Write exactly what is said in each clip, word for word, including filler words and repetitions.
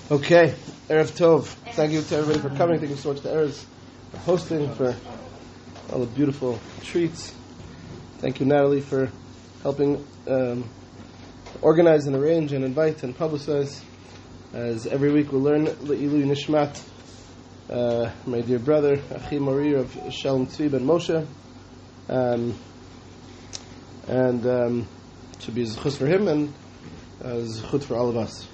Okay, Erev Tov. Thank you to everybody for coming. Thank you so much to Erez for hosting, for all the beautiful treats. Thank you, Natalie, for helping um, organize and arrange and invite and publicize. As every week we learn Le'ilu Nishmat, uh, my dear brother, Achi Morir of Shalom Tzvi ben Moshe. Um, and um, it should be zechus for him and uh, zechut for all of us.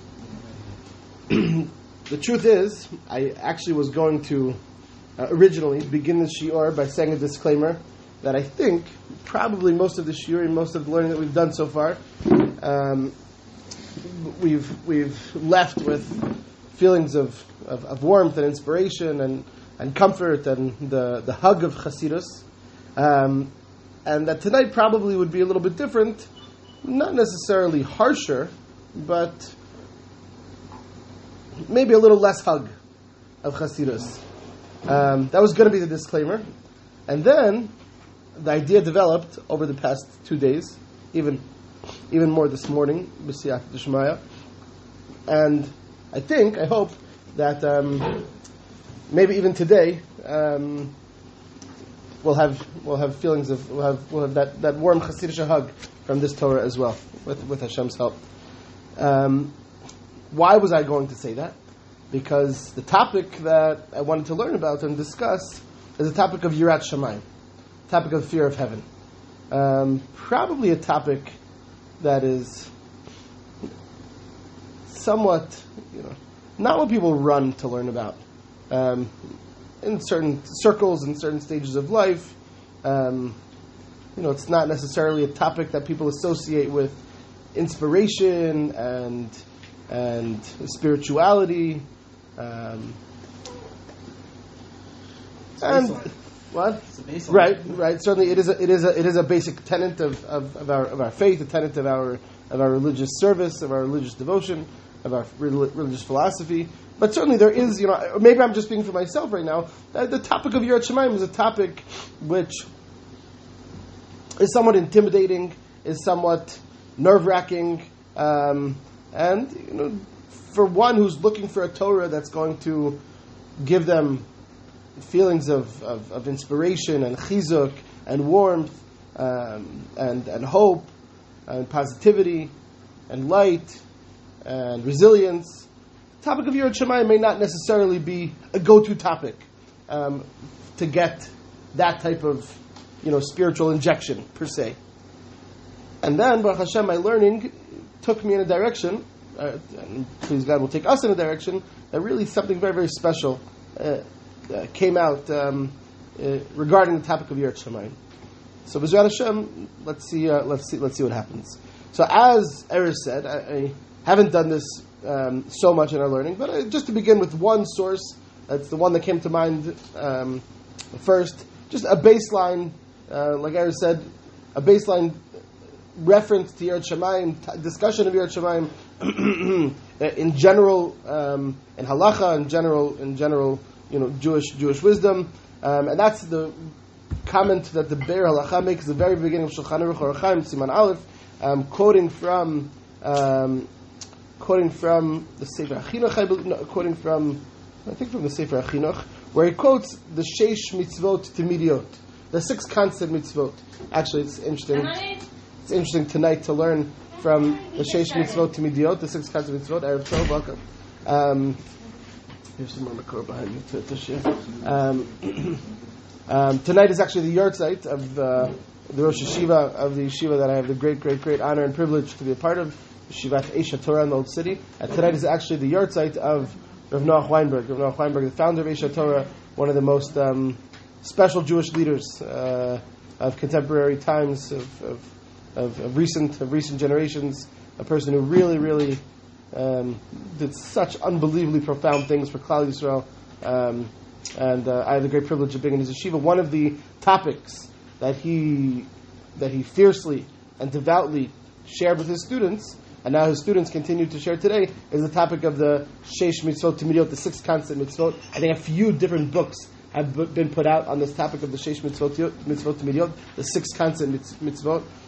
The truth is, I actually was going to uh, originally begin the shiur by saying a disclaimer that I think probably most of the shiur and most of the learning that we've done so far, um, we've we've left with feelings of, of, of warmth and inspiration and, and comfort and the, the hug of Chassidus, um, and that tonight probably would be a little bit different, not necessarily harsher, but maybe a little less hug of Chassidus. Um, that was going to be the disclaimer. And then the idea developed over the past two days, even even more this morning, B'siyat D'Shmaya. And I think, I hope, that um, maybe even today um, we'll have we'll have feelings of, we'll have, we'll have that, that warm Chassidish hug from this Torah as well, with, with Hashem's help. Um, Why was I going to say that? Because the topic that I wanted to learn about and discuss is the topic of Yirat Shamayim, topic of fear of heaven. Um, probably a topic that is somewhat, you know, not what people run to learn about. Um, in certain circles, in certain stages of life, um, you know, it's not necessarily a topic that people associate with inspiration and and spirituality, um, and what? Right, right. Certainly, it is a, it is a, it is a basic tenet of, of, of our of our faith, a tenet of our of our religious service, of our religious devotion, of our religious philosophy. But certainly, there is, you know, maybe I'm just speaking for myself right now. Uh, the topic of Yirat Shamayim is a topic which is somewhat intimidating, is somewhat nerve-wracking. Um, And, you know, for one who's looking for a Torah that's going to give them feelings of, of, of inspiration and chizuk and warmth um, and, and hope and positivity and light and resilience, the topic of Yirat Shamayim may not necessarily be a go-to topic um, to get that type of, you know, spiritual injection per se. And then, Baruch Hashem, my learning took me in a direction, uh, and please God will take us in a direction, that really something very, very special uh, uh, came out um, uh, regarding the topic of Yirat Shamayim. So, B'ezrat Hashem, let's see, uh, let's see, let's see what happens. So, as Erez said, I, I haven't done this um, so much in our learning, but uh, just to begin with one source, that's the one that came to mind um, first, just a baseline, uh, like Erez said, a baseline reference to Yirat Shamayim, t- discussion of Yirat Shamayim in general, um, in halacha, in general, in general, you know, Jewish Jewish wisdom, um, and that's the comment that the Be'er Halacha makes at the very beginning of Shulchan Aruch Orach Chaim Siman Aleph, um, quoting from um, quoting from the Sefer Achinuch, I believe, no, quoting from I think from the Sefer Achinuch, where he quotes the Sheish Mitzvot Timidiot, the six constant mitzvot. Actually, it's interesting. It's interesting tonight to learn from the Sheish Mitzvot Timidiot, the six kinds of mitzvot. Erev Tov, welcome. Um, here's some more makor behind me to, to share. Um, um, tonight is actually the yahrzeit of uh, the Rosh Yeshiva of the yeshiva that I have the great, great, great honor and privilege to be a part of, Yeshivat Eish Torah in the Old City. And tonight is actually the yahrzeit of Rav Noach Weinberg. Rav Noach Weinberg, the founder of Eish Torah, one of the most um, special Jewish leaders uh, of contemporary times, of, of Of, of recent of recent generations, a person who really, really um, did such unbelievably profound things for Klal Yisrael, um, and uh, I have the great privilege of being in his yeshiva. One of the topics that he that he fiercely and devoutly shared with his students, and now his students continue to share today, is the topic of the Sheish Mitzvot Timidiot, the six constant mitzvot. I think a few different books have been put out on this topic of the Sheish Mitzvot Mitzvot Timidiot, the six constant mitzvot.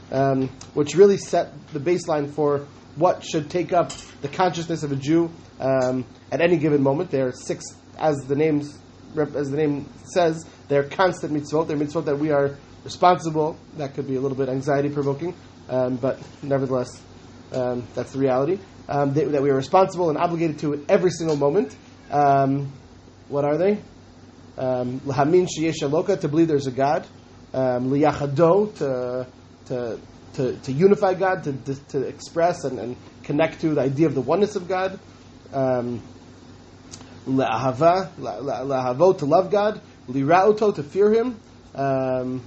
um, which really set the baseline for what should take up the consciousness of a Jew um, at any given moment. There are six, as the names as the name says, they're constant mitzvot. They're mitzvot that we are responsible. That could be a little bit anxiety provoking, um, but nevertheless, um, that's the reality. Um, they, that we are responsible and obligated to at every single moment. Um, what are they? L'hamin sheyesh eloka, to believe there's a God. Um, Liyachado, to to to to unify God, to to, to express and, and connect to the idea of the oneness of God. Um, La'ahava, la'ahavo, to love God. Lira'uto, to fear Him. Um,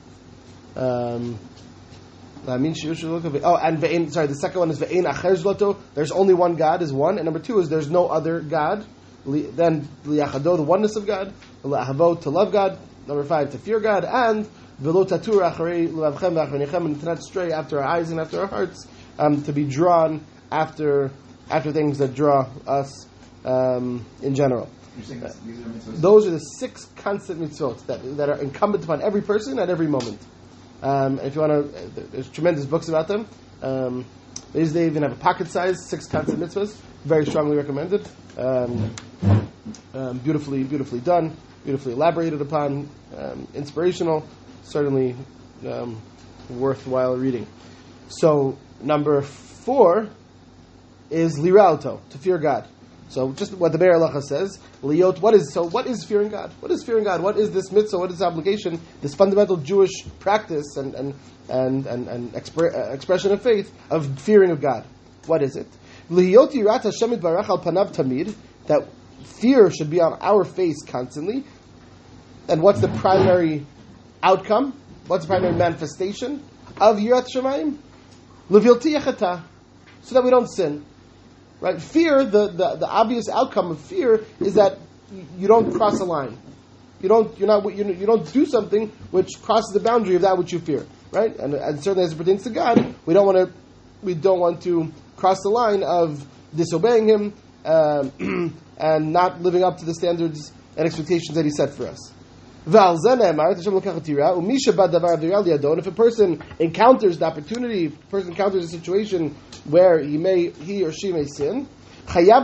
um, Oh, and ve'ein, sorry, the second one is ve'ein acher zloto. There's only one God, is one. And number two is there's no other God. Then liyachado, the oneness of God. La'ahavo, to love God. Number five, to fear God. And ve'lo tatur acharei l'avchem v'achronechem, and to not stray after our eyes and after our hearts, um, to be drawn after after things that draw us um, in general. You're saying uh, these are mitzvot? Those are the six constant mitzvot that, that are incumbent upon every person at every moment. Um, if you want to, there's tremendous books about them. Um, these they even have a pocket size, six constant mitzvahs. Very strongly recommended. Um, um, beautifully, beautifully done, beautifully elaborated upon, um, inspirational. Certainly um, worthwhile reading. So number four is lirauto, to fear God. So just what the Be'er Halacha says, liot. What is so? What is fearing God? What is fearing God? What is this mitzvah? What is this obligation? This fundamental Jewish practice and and and and, and expre- uh, expression of faith of fearing of God. What is it? Liot yirat Hashem yitbarach al panav tamid. That fear should be on our face constantly. And what's the primary outcome? What's the primary manifestation of yirat Shemayim? Levilti yachata, so that we don't sin. Right? Fear, the, the, the obvious outcome of fear is that you don't cross a line. You don't you're not you you don't do something which crosses the boundary of that which you fear. Right? And, and certainly as it pertains to God, we don't want to we don't want to cross the line of disobeying Him um, and not living up to the standards and expectations that He set for us. And if a person encounters the opportunity, if a person encounters a situation where he may, he or she may sin, he has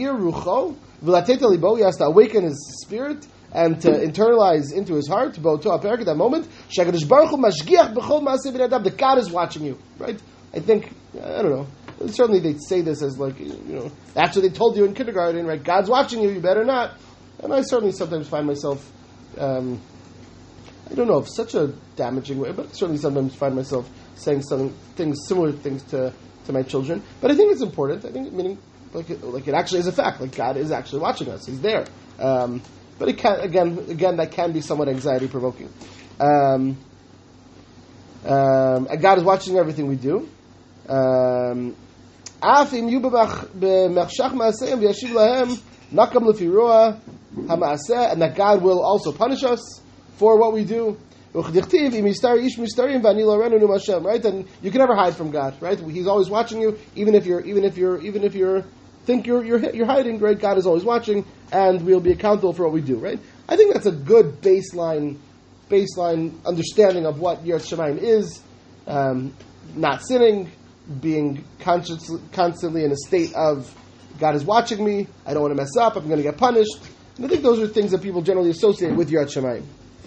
to awaken his spirit and to internalize into his heart, at that moment, that God is watching you. Right? I think, I don't know, certainly they say this as like, you know, that's what they told you in kindergarten, right? God's watching you, you better not. And I certainly sometimes find myself Um, I don't know if such a damaging way, but I certainly sometimes find myself saying something, things, similar things to, to my children. But I think it's important. I think, meaning, like it, like it actually is a fact. Like God is actually watching us. He's there. Um, but it can, again, again, that can be somewhat anxiety provoking. Um, um, and God is watching everything we do. Um, and that God will also punish us for what we do. Right? And you can never hide from God, right? He's always watching you, even if you're, even if you're, even if you're think you're you're you're hiding, right? God is always watching, and we'll be accountable for what we do, right? I think that's a good baseline baseline understanding of what Yirat Shamayim is. Um, not sinning, being conscious, constantly in a state of God is watching me. I don't want to mess up. I'm going to get punished. And I think those are things that people generally associate with Yirat Shamayim.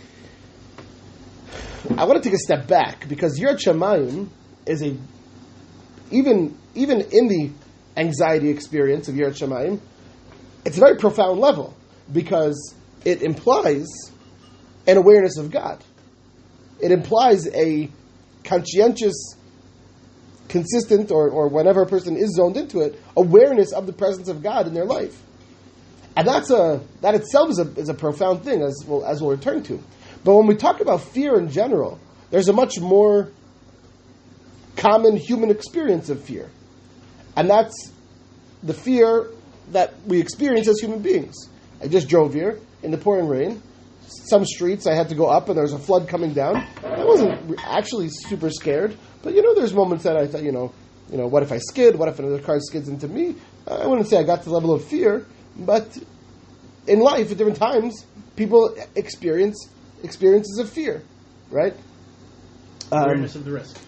I want to take a step back because Yirat Shamayim is a even even in the anxiety experience of Yirat Shamayim, it's a very profound level because it implies an awareness of God. It implies a conscientious, consistent, or, or whenever a person is zoned into it, awareness of the presence of God in their life. And that's a that itself is a is a profound thing, as we'll, as we'll return to. But when we talk about fear in general, there's a much more common human experience of fear. And that's the fear that we experience as human beings. I just drove here in the pouring rain. Some streets I had to go up and there was a flood coming down. I wasn't actually super scared, but you know, there's moments that I thought, you know, you know, what if I skid? What if another car skids into me? I wouldn't say I got to the level of fear, but in life, at different times, people experience experiences of fear, right? Awareness um, of the risk.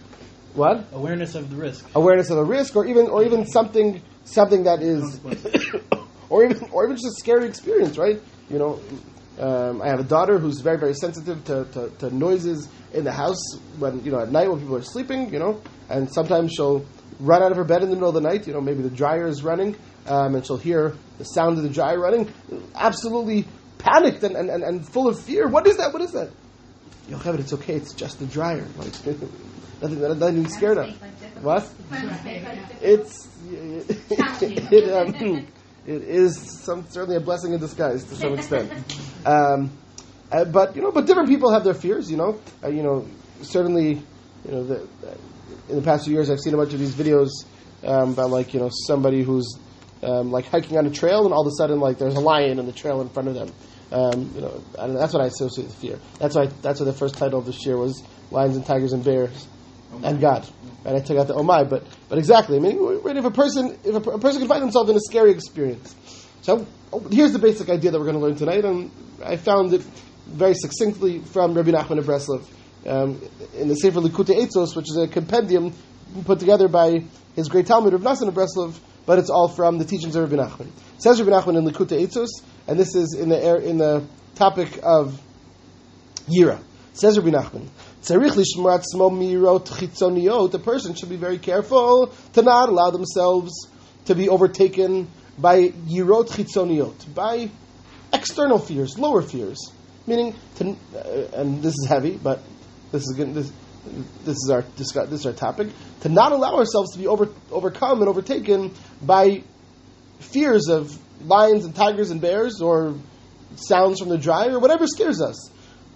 What? Awareness of the risk. Awareness of the risk, or even or even something something that is, or even or even just a scary experience, right? You know, um, I have a daughter who's very very sensitive to, to, to noises in the house when you know at night when people are sleeping, you know, and sometimes she'll run out of her bed in the middle of the night. You know, maybe the dryer is running, um, and she'll hear the sound of the dryer running. Absolutely panicked and, and, and, and full of fear. What is that? What is that? Yocheved, it's okay. It's just the dryer. Like, nothing, nothing to be scared of. What? It's it, um, it is some certainly a blessing in disguise to some extent. Um, uh, but you know, but different people have their fears. You know, uh, you know, certainly, you know, the, uh, in the past few years, I've seen a bunch of these videos um, about like you know somebody who's um, like hiking on a trail, and all of a sudden like there's a lion on the trail in front of them. Um, you know, I don't know, that's what I associate with fear. That's why that's why the first title of this year was Lions and Tigers and Bears oh and God. And I took out the oh my, but but exactly. I mean, if a person if a, a person can find himself in a scary experience, so oh, here's the basic idea that we're going to learn tonight, and I found it very succinctly from Rabbi Nachman of Breslov um, in the Sefer Likutei Eitzos, which is a compendium put together by his great Talmud Rav Nassan of Breslov, but it's all from the teachings of Rabbi Nachman. It says Rabbi Nachman in Likutei Eitzos, and this is in the in the topic of Yira. It says Rabbi Nachman, Tzarich lishmor atzmo mirot chitzoniot. A person should be very careful to not allow themselves to be overtaken by yirot chitzoniot, by external fears, lower fears. Meaning, to, uh, and this is heavy, but this is good, this this is our discuss, this is our topic. To not allow ourselves to be over, overcome and overtaken by fears of lions and tigers and bears, or sounds from the dryer, or whatever scares us.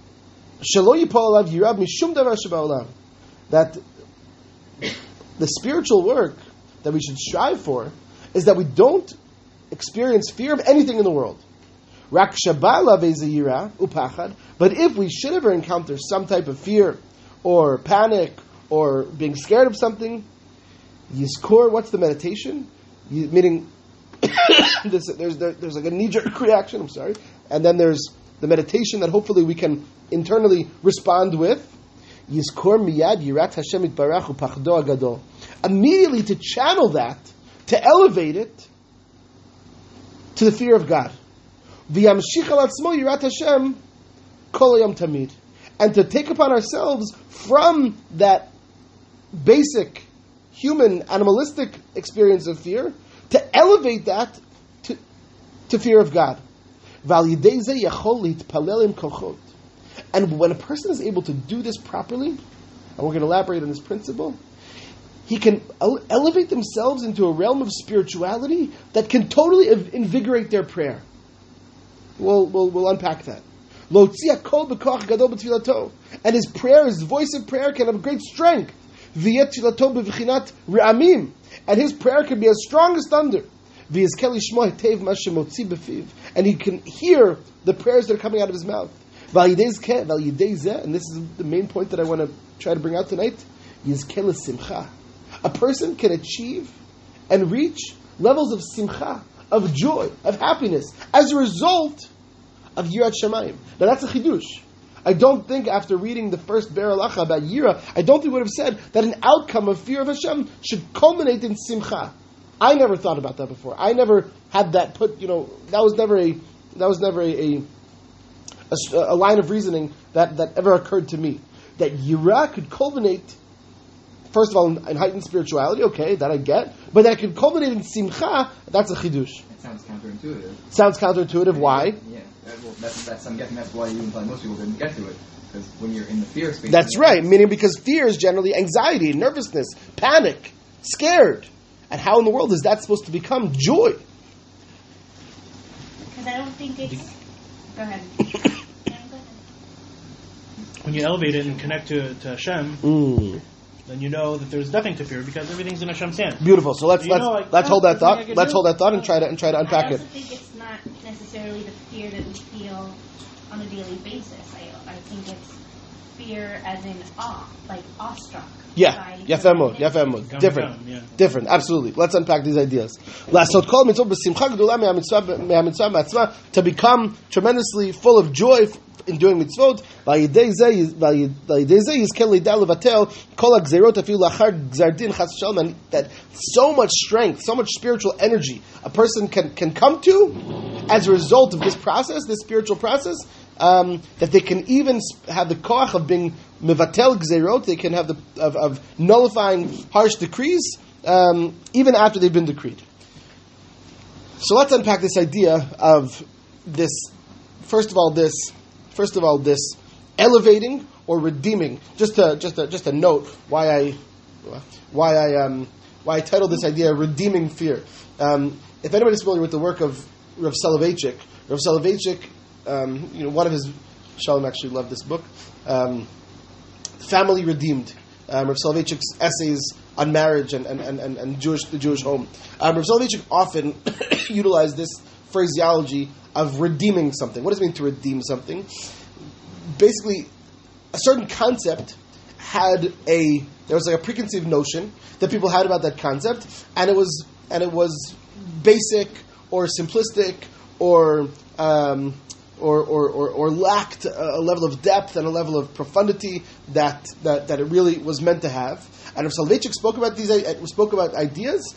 That the spiritual work that we should strive for is that we don't experience fear of anything in the world. But if we should ever encounter some type of fear or panic or being scared of something, Yizkor, what's the meditation? Meaning, this, there's there, there's like a knee-jerk reaction, I'm sorry, and then there's the meditation that hopefully we can internally respond with. Yizkor miyad yirat Hashem itbarach upachdo agadol. Immediately to channel that, to elevate it to the fear of God. V'yamshich al atzmo yirat Hashem kol hayom tamid. And to take upon ourselves from that basic human animalistic experience of fear, to elevate that to, to fear of God. And when a person is able to do this properly, and we're going to elaborate on this principle, he can elevate themselves into a realm of spirituality that can totally invigorate their prayer. We'll, we'll, we'll unpack that. And his prayer, his voice of prayer can have great strength. And his prayer can be as strong as thunder. And he can hear the prayers that are coming out of his mouth. And this is the main point that I want to try to bring out tonight. A person can achieve and reach levels of simcha, of joy, of happiness, as a result of Yirat Shamayim. Now that's a chidush. I don't think after reading the first Be'er Halacha about Yira, I don't think we would have said that an outcome of fear of Hashem should culminate in simcha. I never thought about that before. I never had that put, you know, that was never a, that was never a, a, a line of reasoning that, that ever occurred to me. That Yira could culminate, first of all, in, in heightened spirituality, okay, that I get, but that could culminate in simcha, that's a chidush. It sounds counterintuitive. Sounds counterintuitive, why? Yeah, well, that's, that's, I'm guessing that's why you and probably most people didn't get to it. Because when you're in the fear space... That's right, meaning because fear is generally anxiety, nervousness, panic, scared. And how in the world is that supposed to become joy? Because I don't think it's... Go ahead. When you elevate it and connect to, to Hashem, mm. then you know that there's nothing to fear because everything's in Hashem's hand. Beautiful. So let's so let's know, like, let's oh, hold that thought. Let's do? hold that thought and try to and try to unpack it. I also it. think it's not necessarily the fear that we feel on a daily basis. I I think it's fear as in awe, like awestruck. Yeah, yafemod, yafemod. Different, yeah. different, absolutely. Let's unpack these ideas. Lasot kol mitzvot b'simcha gedola me'amitzvah ma'atzma, to become tremendously full of joy in doing mitzvot. V'ayidei zeh yizkel leideh levatel kol ha'gzerot afilu lachar gzar din chas v'shalom, and that so much strength, so much spiritual energy a person can, can come to as a result of this process, this spiritual process, um, that they can even have the koach of being mevatel gzerot, they can have the of, of nullifying harsh decrees um, even after they've been decreed. So let's unpack this idea of this. First of all, this. First of all, this elevating or redeeming. Just to just a, just a note why I why I um, why I titled this idea "Redeeming Fear." Um, if anybody's familiar with the work of Rav Soloveitchik, Rav Soloveitchik, um, you know, one of his Shalom actually loved this book. Um, Family Redeemed, um, Rav Soloveitchik's essays on marriage and, and, and, and Jewish the Jewish home. Um, Rav Soloveitchik often utilized this phraseology of redeeming something. What does it mean to redeem something? Basically, a certain concept had a there was like a preconceived notion that people had about that concept, and it was and it was basic or simplistic or um, Or, or, or, or lacked a level of depth and a level of profundity that, that, that it really was meant to have. And Rav Soloveitchik spoke about these spoke about ideas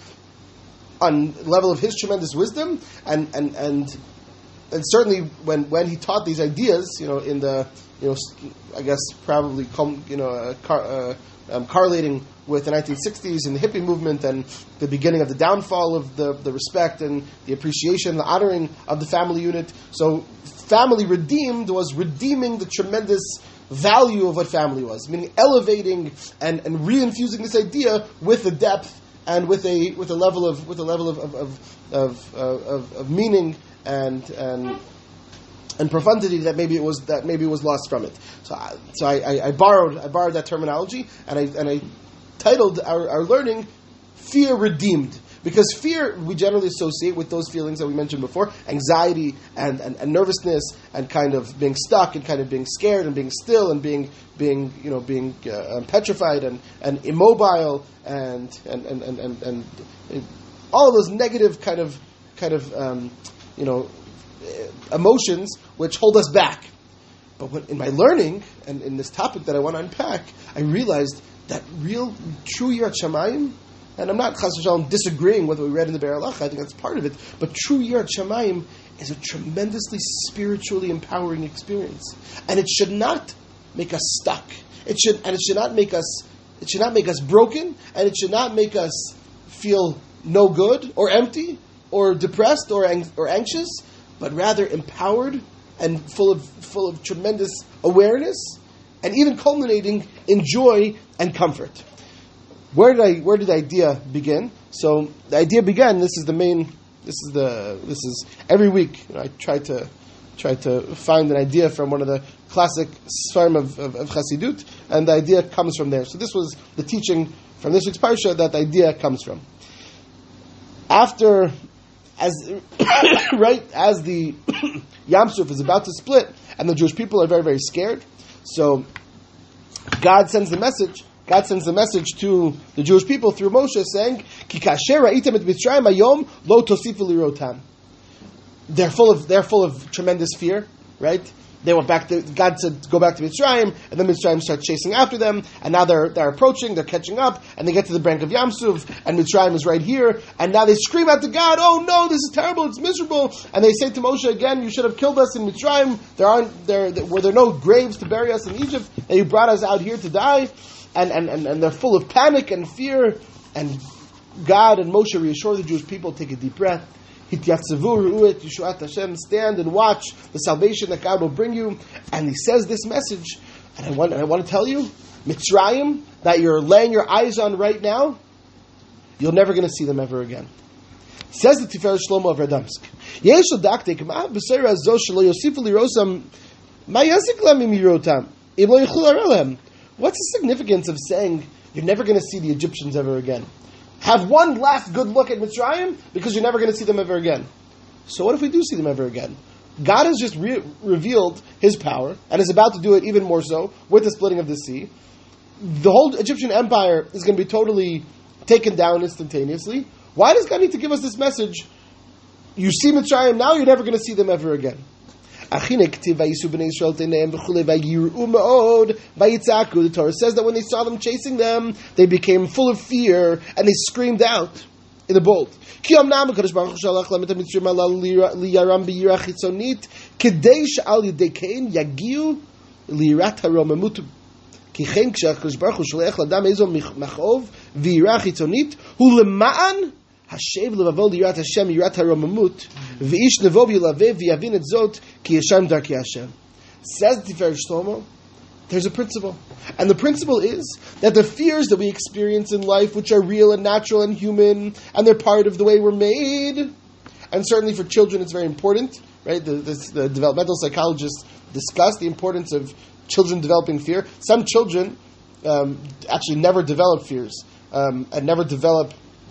on the level of his tremendous wisdom, and and and, and certainly when, when he taught these ideas, you know, in the you know, I guess probably com, you know uh, car, uh, um, correlating with the nineteen sixties and the hippie movement and the beginning of the downfall of the, the respect and the appreciation, the honoring of the family unit. So family redeemed was redeeming the tremendous value of what family was, meaning elevating and, and reinfusing this idea with a depth and with a with a level of with a level of of of, of, of, of meaning and and and profundity that maybe it was that maybe it was lost from it. So I, so I, I, I borrowed I borrowed that terminology and I and I titled our, our learning "Fear Redeemed." Because fear we generally associate with those feelings that we mentioned before, anxiety and, and, and nervousness and kind of being stuck and kind of being scared and being still and being being you know being uh, petrified and, and immobile and and, and, and, and and all of those negative kind of kind of um, you know emotions which hold us back. But when, in my learning and in this topic that I want to unpack, I realized that real true Yirat Shamayim. And I'm not chas v'shalom disagreeing with what we read in the Be'er Halacha. I think that's part of it. But true Yirat Shamayim is a tremendously spiritually empowering experience, and it should not make us stuck. It should, and it should not make us. It should not make us broken, and it should not make us feel no good or empty or depressed or ang- or anxious, but rather empowered and full of full of tremendous awareness, and even culminating in joy and comfort. Where did I? Where did the idea begin? So the idea began. This is the main. This is the. This is every week. You know, I try to try to find an idea from one of the classic Sfarim of, of, of Chassidut, and the idea comes from there. So this was the teaching from this week's parsha that the idea comes from. After, as right as the Yam Suf is about to split, and the Jewish people are very very scared, so God sends the message. God sends the message to the Jewish people through Moshe saying, "Ki kasher ra'item et Mitzrayim hayom lo tosifu lirotam." They're full of they're full of tremendous fear, right? They went back to God said go back to Mitzrayim, and then Mitzrayim starts chasing after them, and now they're they're approaching, they're catching up, and they get to the brink of Yam Suf, and Mitzrayim is right here, and now they scream out to God, "Oh no, this is terrible, it's miserable!" And they say to Moshe again, "You should have killed us in Mitzrayim. There aren't there were there no graves to bury us in Egypt, and you brought us out here to die." And, and, and, and they're full of panic and fear. And God and Moshe reassure the Jewish people, take a deep breath. Stand and watch the salvation that God will bring you. And he says this message, and I want, and I want to tell you, Mitzrayim, that you're laying your eyes on right now, you're never going to see them ever again. Says the Tiferet Shlomo of Radomsk. What's the significance of saying you're never going to see the Egyptians ever again? Have one last good look at Mitzrayim because you're never going to see them ever again. So what if we do see them ever again? God has just re- revealed His power and is about to do it even more so with the splitting of the sea. The whole Egyptian empire is going to be totally taken down instantaneously. Why does God need to give us this message? You see Mitzrayim now, you're never going to see them ever again. The Torah says that when they saw them chasing them, they became full of fear and they screamed out in the bold. Because says Tiferet Shlomo, there's a principle. And the principle is that the fears that we experience in life, which are real and natural and human, and they're part of the way we're made, and certainly for children it's very important, right? The, the, the developmental psychologists discuss the importance of children developing fear. Some children um, actually never develop fears, um, and never develop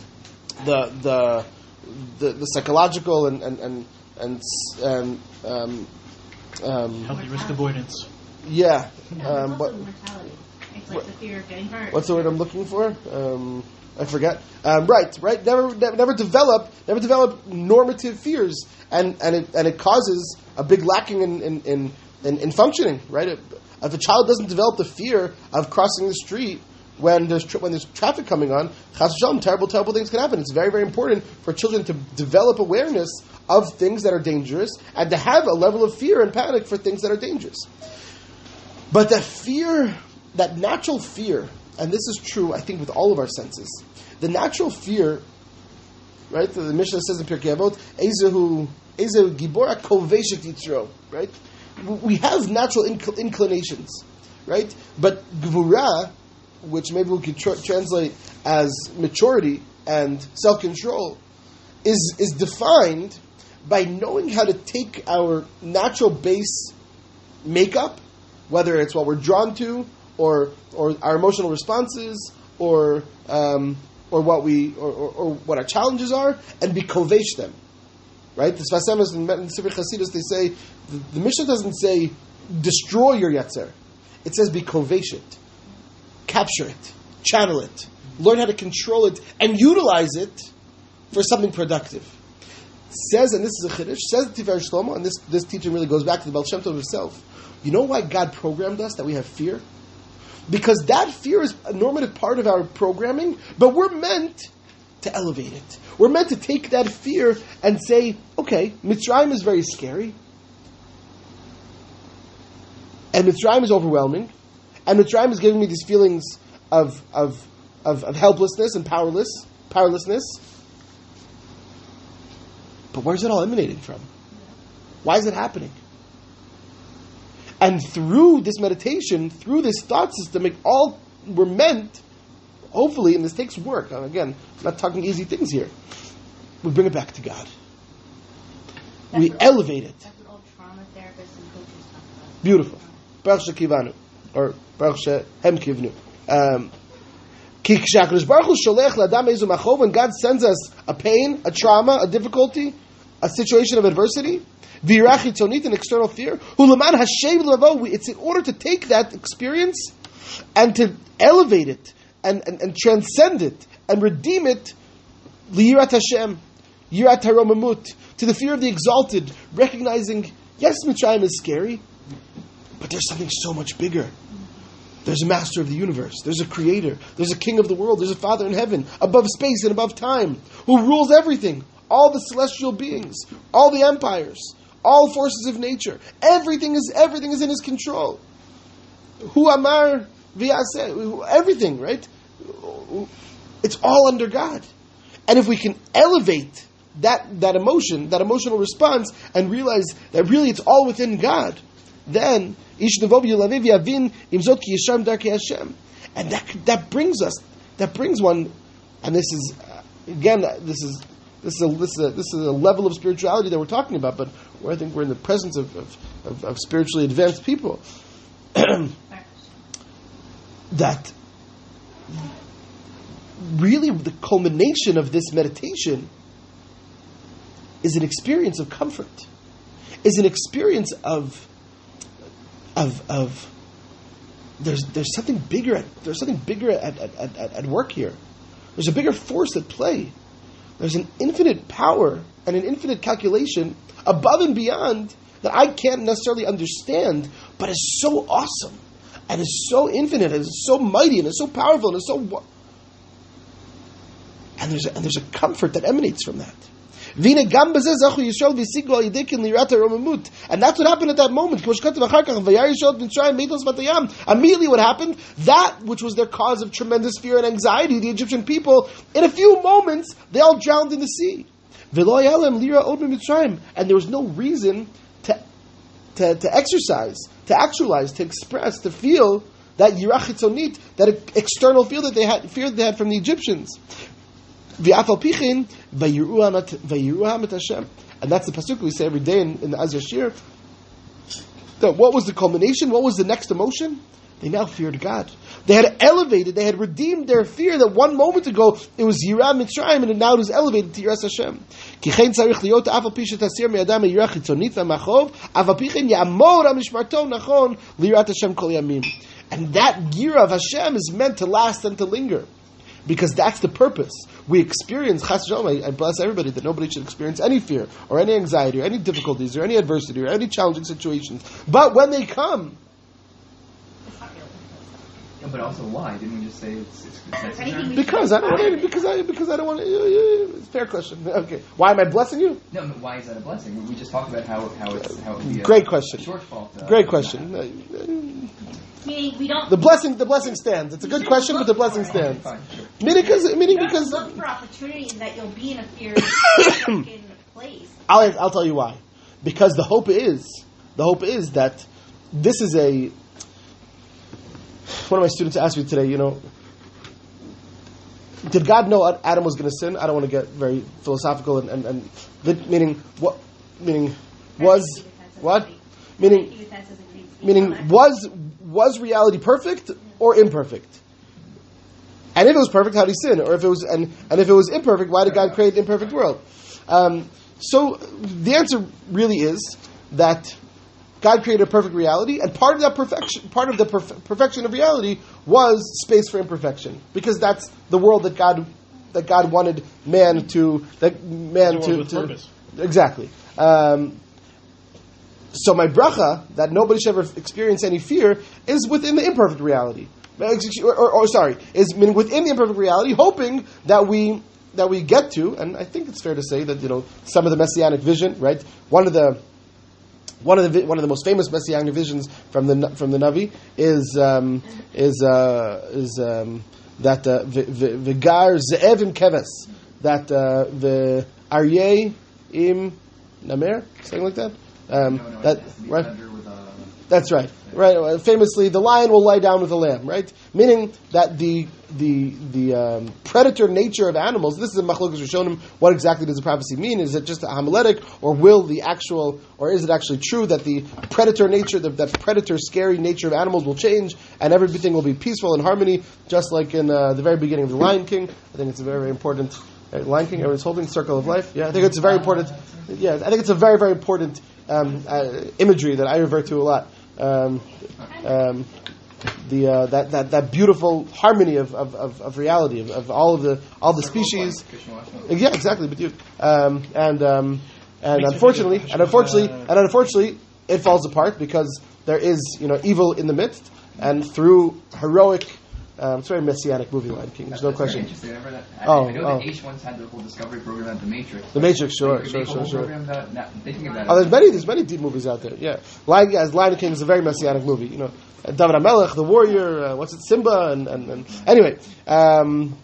the the the, the psychological and and and and, and um, um, healthy risk avoidance. Yeah, No, um, it's but also mortality. It's like the fear of getting hurt. what's the word I'm looking for? Um, I forget. Um, right, right. Never, never, never develop, never develop normative fears, and and it and it causes a big lacking in in in, in, in functioning. Right. It, if a child doesn't develop the fear of crossing the street when there's tra- when there's traffic coming on, chas v'shalom, terrible, terrible things can happen. It's very, very important for children to develop awareness of things that are dangerous and to have a level of fear and panic for things that are dangerous. But that fear, that natural fear, and this is true, I think, with all of our senses, the natural fear, right? The, the Mishnah says in Pirkei Avot, Ezehu, Ezehu Gibora Koveshet Yitzro, right? We have natural inc- inclinations, right? But Gvura, which maybe we could tr- translate as maturity and self-control, is is defined by knowing how to take our natural base makeup, whether it's what we're drawn to, or or our emotional responses, or um, or what we or, or, or what our challenges are, and be kovesh them. Right? The Sfas Emes in Sefer Chasidus, they say the, the Mishnah doesn't say destroy your yetzer. It says be kovesh it, capture it, channel it, learn how to control it, and utilize it for something productive. Says, and this is a chiddush, says Tiferet Shlomo, and this this teaching really goes back to the Baal Shem Tov himself. You know why God programmed us that we have fear? Because that fear is a normative part of our programming, but we're meant to elevate it. We're meant to take that fear and say, okay, Mitzrayim is very scary, and Mitzrayim is overwhelming, and Mitzrayim is giving me these feelings of of of, of helplessness and powerless powerlessness. But where's it all emanating from? Why is it happening? And through this meditation, through this thought system, it all we're meant, hopefully, and this takes work. And again, I'm not talking easy things here. We bring it back to God. That's We what- elevate it. That's what all trauma therapists and coaches talk about. Beautiful. Baruch shekivanu, or Baruch shehem kivnu. Um, Ki k'shakadosh Baruch Hu sholech l'adam ezu machov, when God sends us a pain, a trauma, a difficulty, a situation of adversity, v'yirach hitzonit, an external fear, hu l'man hashem l'avo, it's in order to take that experience and to elevate it and, and, and transcend it and redeem it liyirat Hashem, yirat haromamut, to the fear of the exalted, recognizing, yes, Mitzrayim is scary, but there's something so much bigger. There's a master of the universe. There's a creator. There's a king of the world. There's a father in heaven, above space and above time, who rules everything. All the celestial beings, all the empires, all forces of nature. Everything is everything is in his control. Hu amar v'yaseh, everything, right? It's all under God. And if we can elevate that, that emotion, that emotional response, and realize that really it's all within God, then ish nevo b'yulavev yavin imzot ki yesham darkei Hashem, and that that brings us, that brings one, and this is uh, again, this is this is a this is a, this is a level of spirituality that we're talking about, but where I think we're in the presence of of, of, of spiritually advanced people. That really the culmination of this meditation is an experience of comfort. is an experience of, of, of. There's there's something bigger. At, there's something bigger at, at, at, at work here. There's a bigger force at play. There's an infinite power and an infinite calculation above and beyond that I can't necessarily understand, but is so awesome and is so infinite and is so mighty and is so powerful and is so. And there's a, and there's a comfort that emanates from that. And that's what happened at that moment. Immediately what happened, that which was their cause of tremendous fear and anxiety, the Egyptian people, in a few moments, they all drowned in the sea. And there was no reason to, to, to exercise, to actualize, to express, to feel that yirah chitzonit, that external fear that they had, fear that they had from the Egyptians. And that's the pasuk we say every day in, in the Az Yashir. That what was the culmination? What was the next emotion? They now feared God. They had elevated, they had redeemed their fear that one moment ago it was Yirah Mitzrayim and now it was elevated to Yiras Hashem. And that Yirah of Hashem is meant to last and to linger. Because that's the purpose. We experience, chas v'shalom, I bless everybody that nobody should experience any fear, or any anxiety, or any difficulties, or any adversity, or any challenging situations. But when they come... Yeah, but also why? Didn't we just say it's, it's necessary? Because I don't want to, because I, because I don't want to, fair question. Okay. Why am I blessing you? No, no, why is that a blessing? We just talked about how, how it's, how it would be a Great question. shortfall. To, uh, Great question. Meaning we don't. The blessing, the blessing stands. It's a good question, but the blessing stands. Fine, sure. Meaning because, meaning You because. don't look for opportunities that you'll be in a fear in place. I'll, I'll tell you why. Because the hope is, the hope is that this is a. One of my students asked me today, you know, did God know Adam was going to sin? I don't want to get very philosophical and, and, and meaning what? Meaning was what? Meaning meaning was was reality perfect or imperfect? And if it was perfect, how did he sin? Or if it was and, and if it was imperfect, why did God create an imperfect world? Um, so the answer really is that God created a perfect reality, and part of that perfection, part of the perf- perfection of reality, was space for imperfection, because that's the world that God that God wanted man to that man to, with to purpose. Exactly. Um, so my bracha that nobody should ever experience any fear is within the imperfect reality, or, or, or sorry, is within the imperfect reality, hoping that we that we get to, and I think it's fair to say that you know some of the messianic vision, right? One of the One of the one of the most famous messianic visions from the from the Navi is um, is uh, is um, that the Gar Ze'evim Keves, that the Aryeh im Namer, something like that. Um, no, no, that right. With, uh, That's right. Right. Famously, the lion will lie down with the lamb. Right. Meaning that the the the um, predator nature of animals. This is a machlokas rishonim. What exactly does the prophecy mean? Is it just a homiletic, or will the actual, or is it actually true that the predator nature, the, that predator scary nature of animals will change, and everything will be peaceful and harmony, just like in uh, the very beginning of the Lion King? I think it's a very very important. Uh, Lion King. Everyone's holding Circle of Life. Yeah, I think it's a very important. Yeah, I think it's a very very important um, uh, imagery that I revert to a lot. Um, um, the uh, that, that that beautiful harmony of, of, of, of reality of, of all of the all the species. Yeah, exactly. But you um, and um, and unfortunately and unfortunately and unfortunately it falls apart because there is you know evil in the midst, and through heroic. Um, it's a very messianic movie, Lion King. There's no That's question. Very interesting. I, I, oh, I know oh. that H once had the whole discovery program at The Matrix. The Matrix, sure, Could sure, make a sure, whole sure. program that, not thinking of that. Oh, there's many, there's many deep movies out there. Yeah, Lion, yeah, Lion King is a very messianic movie. You know, David HaMelech, the warrior. Uh, what's it, Simba, and, and, and anyway. Um,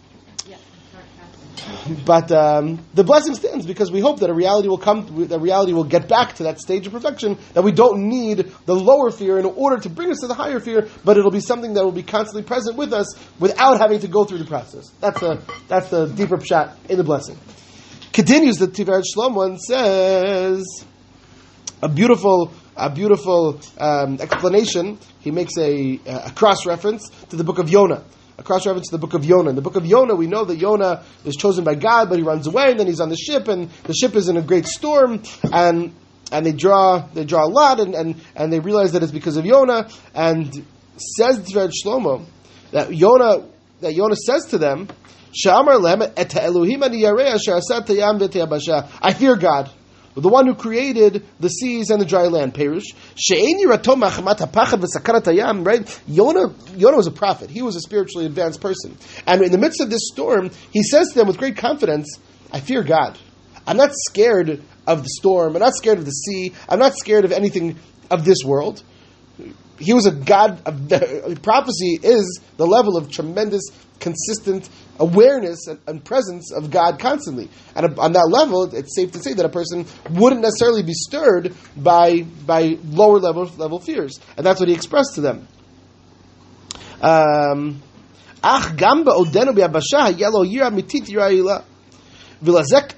But um, the blessing stands because we hope that a reality will come, that reality will get back to that stage of perfection, that we don't need the lower fear in order to bring us to the higher fear, but it'll be something that will be constantly present with us without having to go through the process. That's the that's the deeper pshat in the blessing. Continues the Tiferet Shlomo and says a beautiful a beautiful um, explanation. He makes a, a cross reference to the book of Yonah. A cross-reference to the book of Yonah. In the book of Yonah, we know that Yonah is chosen by God, but he runs away, and then he's on the ship, and the ship is in a great storm, and and they draw they draw a lot, and, and, and they realize that it's because of Yonah. And says Tiferet Shlomo that Yonah that Yonah says to them, "Sha'amar lem et Elohim ani yarei asher asat hayam v'et yabasha." I fear God, the one who created the seas and the dry land. Perush she'ein yirato ma'chamat hapachad v'sakarat hayam. Right? Yonah Yonah was a prophet. He was a spiritually advanced person, and in the midst of this storm, he says to them with great confidence, "I fear God. I'm not scared of the storm. I'm not scared of the sea. I'm not scared of anything of this world." He was a God. Of the, prophecy is the level of tremendous, consistent awareness and, and presence of God constantly. And on that level, it's safe to say that a person wouldn't necessarily be stirred by by lower level level fears, and that's what he expressed to them. Um, Ach gamba odenu b'yabasha hayalo yira mitit yira ilah. And he says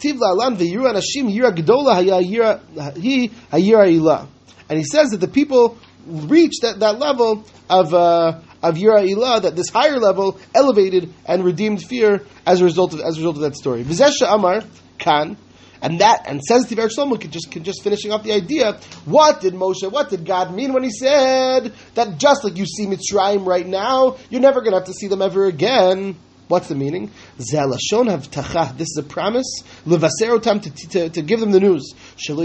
that the people reached that, that level of uh, of Yira Ilah, that this higher level elevated and redeemed fear as a result of as a result of that story. V'zesha Amar Kan, and that and says Tiferet Shlomo can just can just finishing up the idea. What did Moshe? What did God mean when He said that just like you see Mitzrayim right now, you're never going to have to see them ever again? What's the meaning? This is a promise to, to give them the news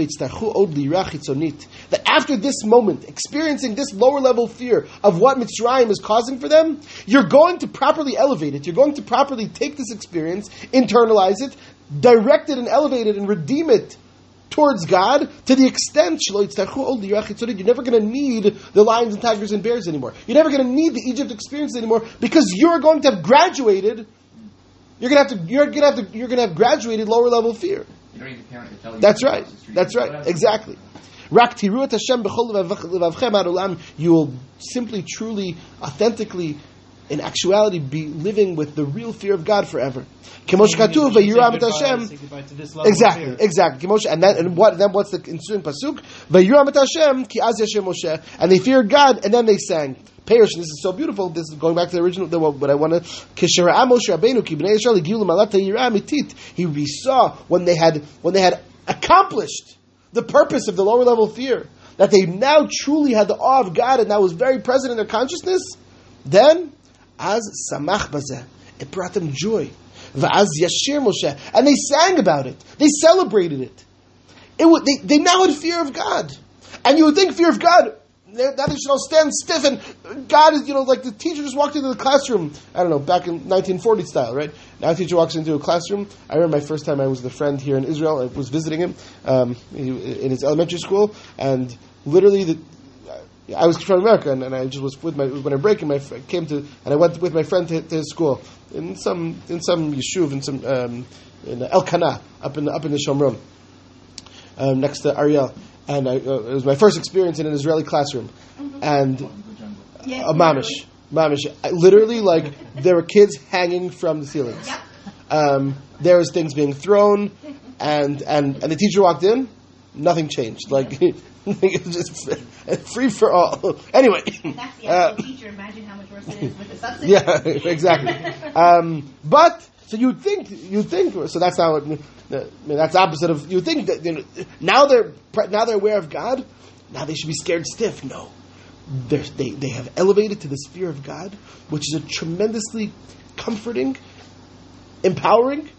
that after this moment, experiencing this lower level fear of what Mitzrayim is causing for them, you're going to properly elevate it. You're going to properly take this experience, internalize it, direct it and elevate it and redeem it towards God to the extent you're never going to need the lions and tigers and bears anymore. You're never going to need the Egypt experience anymore because you're going to have graduated. You're going to have to. You're going to have to. You're going to have graduated lower level fear. You don't need the parent to tell you. That's right. That's right. Exactly. You will simply, truly, authentically, in actuality, be living with the real fear of God forever. Exactly, exactly. And then, and what? Then what's the ensuing pasuk? And they feared God, and then they sang. Perish. This is so beautiful. This is going back to the original. The, what I want to. He saw when they had when they had accomplished the purpose of the lower level fear, that they now truly had the awe of God, and that was very present in their consciousness. Then, as samach bazeh, it brought them joy. Va'az yashir Moshe, and they sang about it. They celebrated it. It would, they, they now had fear of God, and you would think fear of God. Now they should all stand stiff, and God is, you know, like the teacher just walked into the classroom. I don't know, back in nineteen forty style, right? Now a teacher walks into a classroom. I remember my first time I was with a friend here in Israel. I was visiting him um, in his elementary school, and literally the. I was from America, and, and I just was with my when I break, and my friend came to, and I went with my friend to, to his school in some in some yeshuv in some um, in Elkanah up in up in the Shomron, um, next to Ariel, and I, uh, it was my first experience in an Israeli classroom, mm-hmm. and yeah, a mamish, mamish, I, literally like there were kids hanging from the ceilings, yep. um, there was things being thrown, and and and the teacher walked in, nothing changed, like. It's just free for all. Anyway, and that's the actual uh, teacher. Imagine how much worse it is with the substitute. Yeah, exactly. um, but so you think you think so that's how it, I mean, that's opposite of you think that you know, now they're now they're aware of God. Now they should be scared stiff. No, they're, they they have elevated to this fear of God, which is a tremendously comforting, empowering,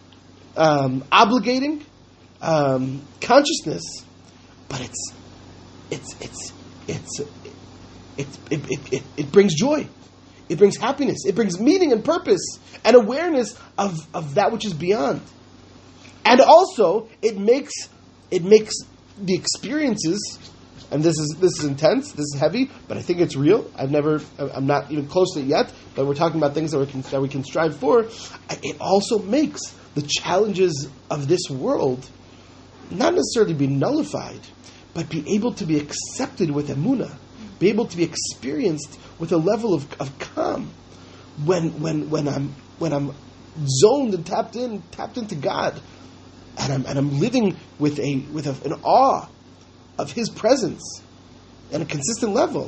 um, obligating um, consciousness. But it's, it's, it's, it's, it, it, it, it, it brings joy. It brings happiness. It brings meaning and purpose and awareness of, of that which is beyond. And also, it makes, it makes the experiences, and this is, this is intense, this is heavy, but I think it's real. I've never, I'm not even close to it yet, but we're talking about things that we can, that we can strive for. It also makes the challenges of this world not necessarily be nullified, but be able to be accepted with emunah, be able to be experienced with a level of, of calm when when when I'm when I'm zoned and tapped in tapped into God, and I'm and I'm living with a with a, an awe of His presence at a consistent level.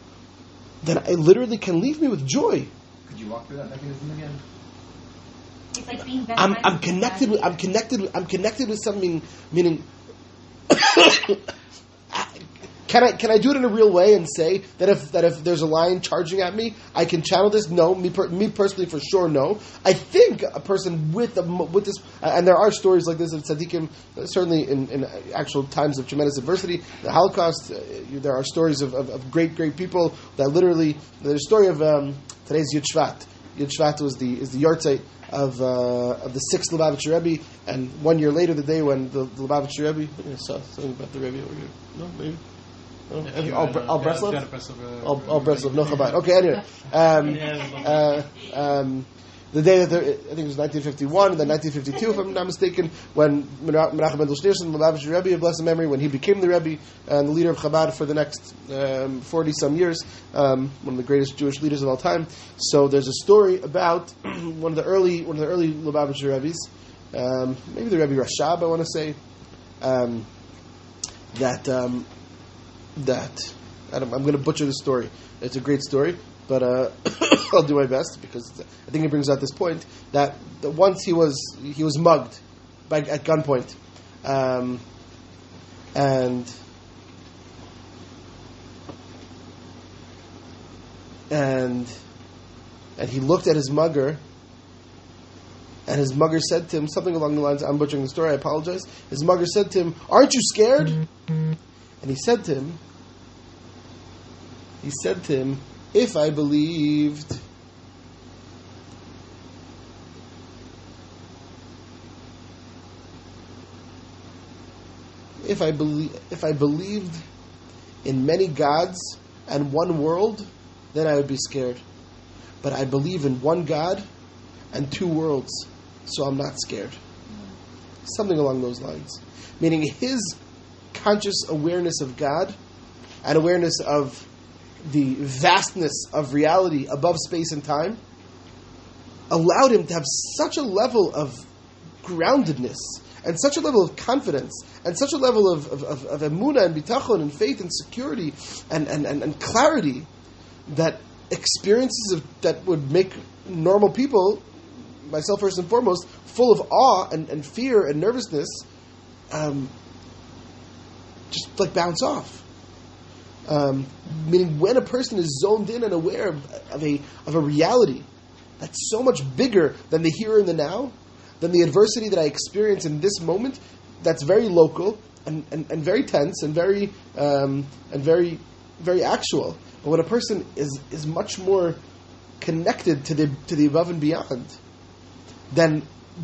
Then it literally can leave me with joy. Could you walk through that mechanism again? It's like being I'm, I'm connected with I'm connected with, I'm connected with something, meaning Can I can I do it in a real way and say that if that if there's a lion charging at me, I can channel this? No, me per, me personally for sure, no. I think a person with a, with this, and there are stories like this of tzaddikim, certainly in, in actual times of tremendous adversity, the Holocaust. Uh, there are stories of, of, of great great people that literally. There's a story of um, today's Yud Shvat. Yud Shvat was the is the yahrzeit of uh, of the sixth Lubavitcher Rebbe, and one year later, the day when the, the Lubavitcher Rebbe, I saw something about the Rebbe over here. No, maybe. Oh, Yeah, all, uh, all yeah, Breslov? yeah, Breslov, uh, All, all Breslov, no Chabad. Okay, anyway. Um, uh, um, the day that, there, I think it was nineteen fifty-one, and then nineteen fifty-two, if I'm not mistaken, when Menachem Mendel Schneerson, the Lubavitcher Rebbe of blessed memory, when he became the Rebbe and the leader of Chabad for the next um, forty-some years, um, one of the greatest Jewish leaders of all time. So there's a story about one of the early one of the early Lubavitcher Rebbe's, um, maybe the Rebbe Rashab, I want to say, um, that... Um, that I don't, I'm going to butcher the story. It's a great story, but uh, I'll do my best because I think it brings out this point that, that once he was he was mugged by, at gunpoint, um, and and and he looked at his mugger, and his mugger said to him something along the lines. I'm butchering the story. I apologize. His mugger said to him, "Aren't you scared?" And he said to him, he said to him, "If I believed." If I believe, if I believed in many gods and one world, then I would be scared. But I believe in one God and two worlds, so I'm not scared. Something along those lines. Meaning his conscious awareness of God and awareness of the vastness of reality above space and time allowed him to have such a level of groundedness and such a level of confidence and such a level of, of, of, of emunah and bitachon and faith and security and, and, and, and clarity that experiences of, that would make normal people, myself first and foremost, full of awe and, and fear and nervousness, um, just like bounce off. Um, meaning, when a person is zoned in and aware of, of a of a reality that's so much bigger than the here and the now, than the adversity that I experience in this moment, that's very local and, and, and very tense and very um, and very very actual. But when a person is is much more connected to the to the above and beyond, then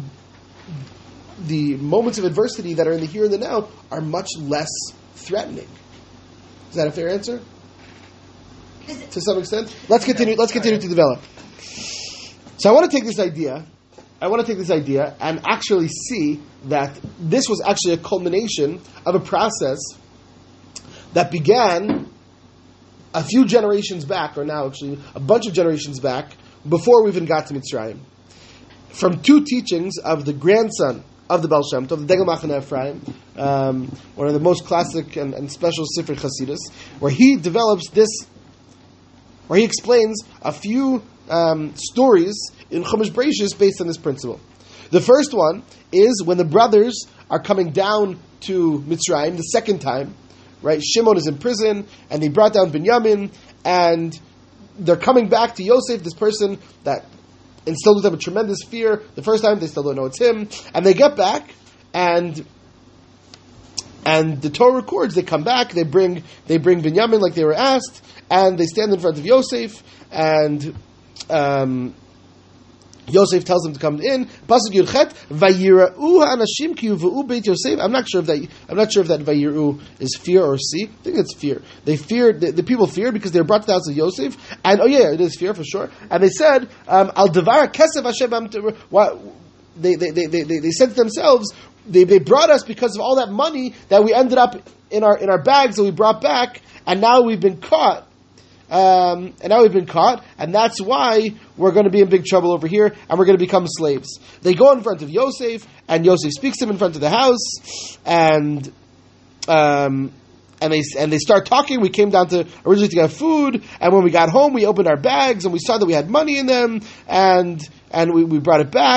the moments of adversity that are in the here and the now are much less threatening. Is that a fair answer? To some extent? Let's continue let's continue to develop. So I want to take this idea, I want to take this idea and actually see that this was actually a culmination of a process that began a few generations back, or now actually a bunch of generations back, before we even got to Mitzrayim. From two teachings of the grandson of the Baal Shem Tov, the Degel Machane Ephraim, um, one of the most classic and, and special Sifrei Chasidus, where he develops this, where he explains a few um, stories in Chumash Bereishis based on this principle. The first one is when the brothers are coming down to Mitzrayim the second time, right? Shimon is in prison, and they brought down Binyamin, and they're coming back to Yosef, this person that instilled with them a tremendous fear. The first time, they still don't know it's him. And they get back, and and the Torah records, they come back, they bring they bring Binyamin like they were asked, and they stand in front of Yosef, and um, Yosef tells them to come in. Pasuk Yudchet, Vayira'u ha'anashim ki yuva'u beit Yosef. I'm not sure if that I'm not sure if that Vayira'u is fear or see. I think it's fear. They feared the, the people feared because they were brought to the house of Yosef, and oh yeah, it is fear for sure. And they said, Al devar kesef Hashem. They they they they they said to themselves, they they brought us because of all that money that we ended up in our in our bags that we brought back, and now we've been caught. Um, and now we've been caught, and that's why we're going to be in big trouble over here, and we're going to become slaves. They go in front of Yosef, and Yosef speaks to them in front of the house, and um, and they and they start talking. We came down to originally to get food, and when we got home, we opened our bags, and we saw that we had money in them, and and we, we brought it back.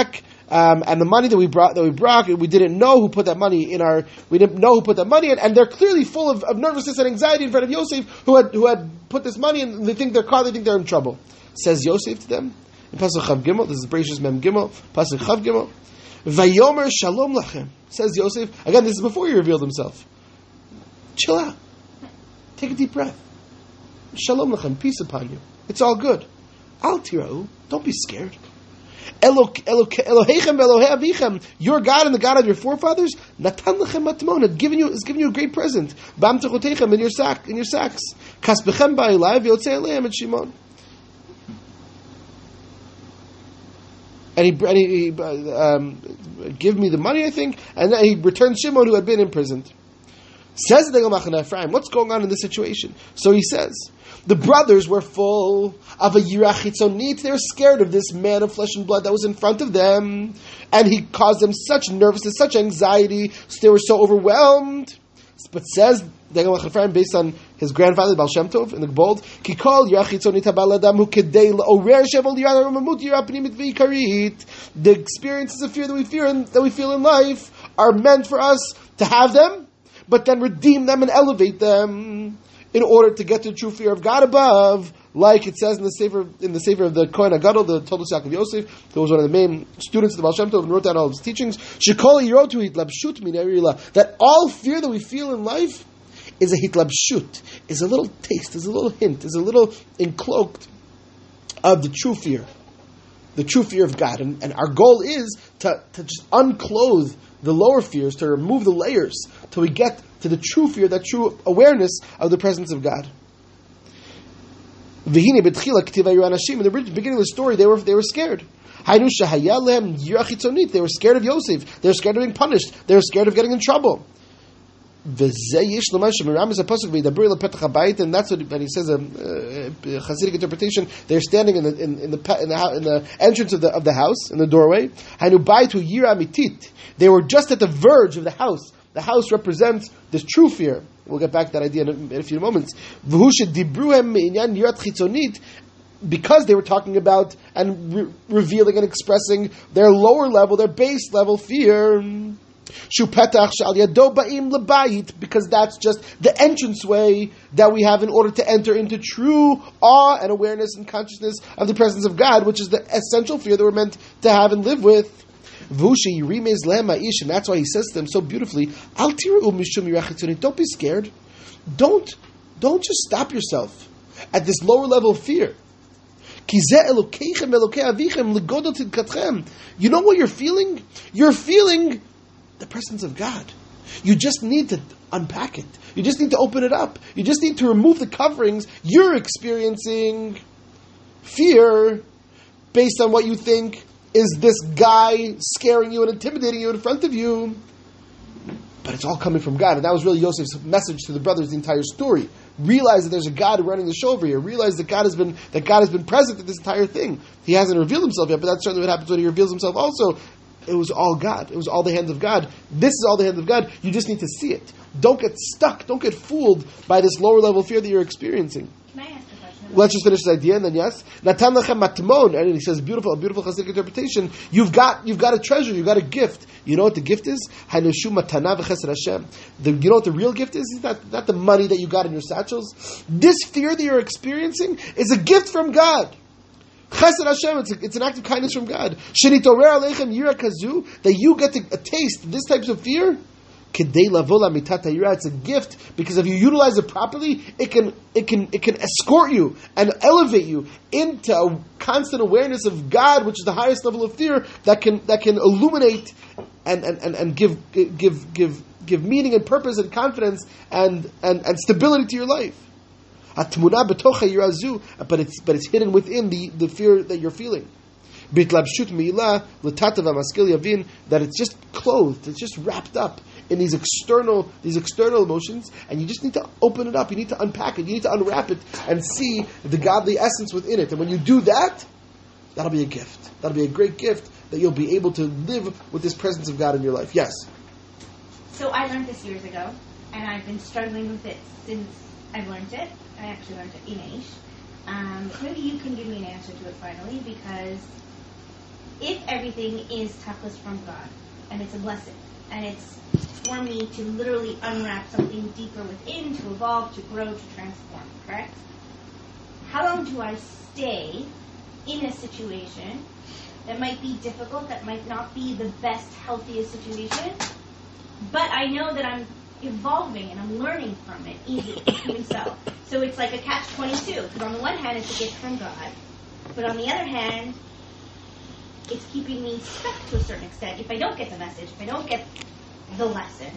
Um, and the money that we brought, that we brought, we didn't know who put that money in our, we didn't know who put that money in, and they're clearly full of, of nervousness and anxiety in front of Yosef, who had, who had put this money in, and they think they're caught, they think they're in trouble. Says Yosef to them, in Pasuk Chav Gimel, this is Bereshis Mem Gimel, Pasuk Chav Gimel, Vayomer Shalom Lachem, says Yosef, again, this is before he revealed himself. Chill out. Take a deep breath. Shalom Lachem, peace upon you. It's all good. Al tira'u, don't be scared. Elok, Elok, Elohechem, Elohei Avichem, your God and the God of your forefathers, Natan lechem matmon, has given you, has given you a great present. Bam techotechem, in your sack, in your sacks. Kaspechem ba'ilai, v'yotzei aleim et Shimon. And he, and he, um, give me the money, I think, and then he returned Shimon, who had been imprisoned. Says the Machane Ephraim, what's going on in this situation? So he says, the brothers were full of a yirach chitzonit. They were scared of this man of flesh and blood that was in front of them. And he caused them such nervousness, such anxiety. So they were so overwhelmed. But says the Machane Ephraim, based on his grandfather, Baal Shem Tov, in the Bold, Kikol yirach chitzonit habal adam hu kedei l'orer shevel yirah ramamut yirah pnimit v'ikarit. The experiences of fear that we fear and that we feel in life are meant for us to have them, but then redeem them and elevate them in order to get to the true fear of God above, like it says in the Sefer, in the Sefer of the Kohen HaGadol, the Toldos Yaakov Yosef, who was one of the main students of the Baal Shem Tov and wrote down all of his teachings, Shekol yirotu hitlabshut min erila, that all fear that we feel in life is a hitlabshut, is a little taste, is a little hint, is a little encloaked of the true fear, the true fear of God. And, and our goal is to, to just unclothe the lower fears, to remove the layers, till we get to the true fear, that true awareness of the presence of God. In the beginning of the story, they were they were scared. They were scared of Yosef. They were scared of being punished. They were scared of getting in trouble. And that's what when he says a, a Hasidic interpretation. They're standing in the in, in the in the in the entrance of the of the house, in the doorway. They were just at the verge of the house. The house represents this true fear. We'll get back to that idea in a, in a few moments. Because they were talking about and re- revealing and expressing their lower level, their base level fear. Because that's just the entranceway that we have in order to enter into true awe and awareness and consciousness of the presence of God, which is the essential fear that we're meant to have and live with. And that's why he says to them so beautifully, don't be scared. Don't, don't just stop yourself at this lower level of fear. You know what you're feeling? You're feeling the presence of God. You just need to unpack it. You just need to open it up. You just need to remove the coverings. You're experiencing fear based on what you think is this guy scaring you and intimidating you in front of you. But it's all coming from God. And that was really Yosef's message to the brothers, the entire story. Realize that there's a God running the show over here. Realize that God has been that God has been present in this entire thing. He hasn't revealed himself yet, but that's certainly what happens when he reveals himself also. It was all God. It was all the hands of God. This is all the hands of God. You just need to see it. Don't get stuck. Don't get fooled by this lower level fear that you're experiencing. Can I ask a question? Let's just finish this idea, and then yes, Natan lechem matmon, and he says beautiful, a beautiful Hasidic interpretation. You've got, you've got a treasure. You've got a gift. You know what the gift is? Hanushu matana v'chesed Hashem. The, you know what the real gift is? It's not, not the money that you got in your satchels. This fear that you're experiencing is a gift from God. Chesed Hashem, it's, a, it's an act of kindness from God. Shenitorer aleichem yira kazu, that you get to a taste this type of fear. Kedei lavola mitata yira, it's a gift because if you utilize it properly, it can it can it can escort you and elevate you into a constant awareness of God, which is the highest level of fear that can that can illuminate and and, and, and give give give give meaning and purpose and confidence and and, and stability to your life. But it's but it's hidden within the, the fear that you're feeling. That it's just clothed, it's just wrapped up in these external these external emotions, and you just need to open it up, you need to unpack it, you need to unwrap it and see the godly essence within it. And when you do that, that'll be a gift. That'll be a great gift that you'll be able to live with this presence of God in your life. Yes? So I learned this years ago, and I've been struggling with it since I've learned it. I actually learned it in Aish. Um, maybe you can give me an answer to it finally, because if everything is tachlis from God, and it's a blessing, and it's for me to literally unwrap something deeper within, to evolve, to grow, to transform, correct? How long do I stay in a situation that might be difficult, that might not be the best, healthiest situation, but I know that I'm evolving and I'm learning from it, even, even so. So it's like a catch twenty-two, because on the one hand it's a gift from God, but on the other hand, it's keeping me stuck to a certain extent if I don't get the message, if I don't get the lesson.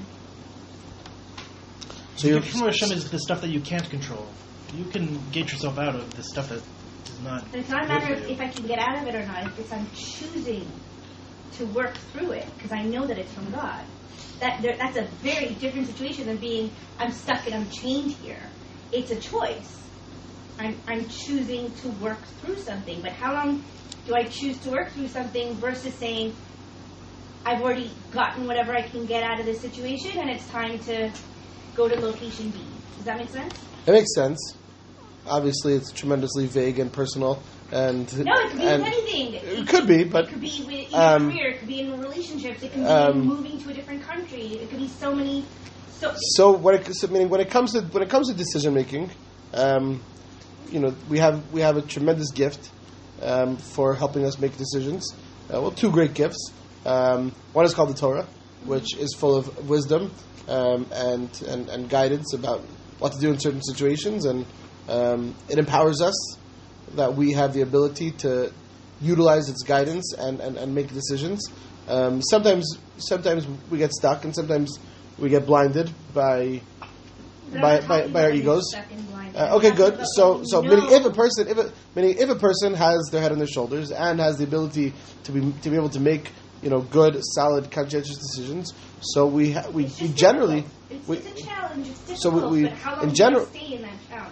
So your gift from Hashem is the stuff that you can't control. You can get yourself out of the stuff that is not. But it's not a matter of if I can get out of it or not. It's I'm choosing to work through it because I know that it's from God. That there, that's a very different situation than being I'm stuck and I'm chained here. It's a choice. I'm I'm choosing to work through something. But how long do I choose to work through something versus saying I've already gotten whatever I can get out of this situation and it's time to go to location B? Does that make sense? It makes sense. Obviously, it's tremendously vague and personal. And no, it could be with anything. It, it could be, but it could be with, in um, your career. It could be in relationships. It could be um, in moving to a different country. It could be so many. So, so when it, so meaning when it comes to when it comes to decision making, um, you know, we have we have a tremendous gift um, for helping us make decisions. Uh, well, two great gifts. Um, one is called the Torah, which is full of wisdom um, and, and and guidance about what to do in certain situations, and um, it empowers us that we have the ability to utilize its guidance and, and, and make decisions. Um, sometimes sometimes we get stuck, and sometimes we get blinded by by, by, by our egos. Uh, okay, good. So so meaning if a person if a, meaning if a person has their head on their shoulders and has the ability to be to be able to make, you know, good, solid, conscientious decisions, so we ha- we, we generally it's, we, it's a challenge. It's difficult. So we, we but how long in do general I stay in that challenge?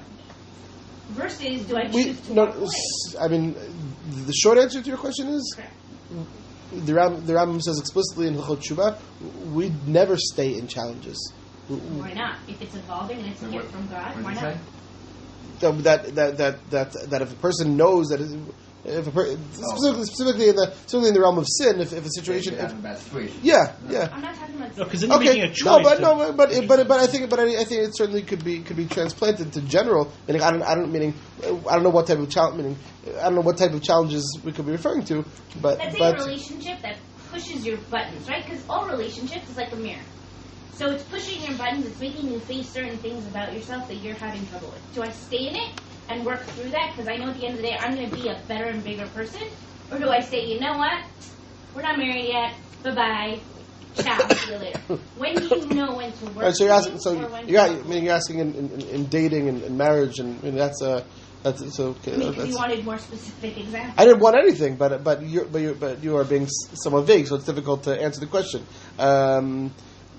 Versus, do I choose we, to no, walk away? I mean, the short answer to your question is Correct. the Ram, the Rambam says explicitly in Hilchot Shuvah, we never stay in challenges. Why not? If it's evolving and it's a So gift what- from God, what why did you not? say? So that that that that that if a person knows that it- if a per, specifically, specifically in the specifically in the realm of sin, if, if a situation, They if, have a bad situation. yeah, yeah. I'm not talking about. No, because then you're Okay, making a choice. no, but to- no, but but but, but I think but I, I think it certainly could be could be transplanted to general. Meaning I don't I don't meaning I don't know what type of challenge meaning I don't know what type of challenges we could be referring to, but Let's say but a relationship that pushes your buttons, right? Because all relationships is like a mirror. So it's pushing your buttons, it's making you face certain things about yourself that you're having trouble with. Do I stay in it and work through that? Because I know at the end of the day, I'm going to be a better and bigger person. Or do I say, you know what? We're not married yet. Bye-bye. Ciao. See you later. When do you know when to work All right, so you're asking. things So or when you're, to I mean, you're asking in, in, in dating and in marriage, and, and that's a that's so. Okay, I mean, because that's, you wanted more specific examples. I didn't want anything, but but you but you but you are being s- somewhat vague, so it's difficult to answer the question. Um,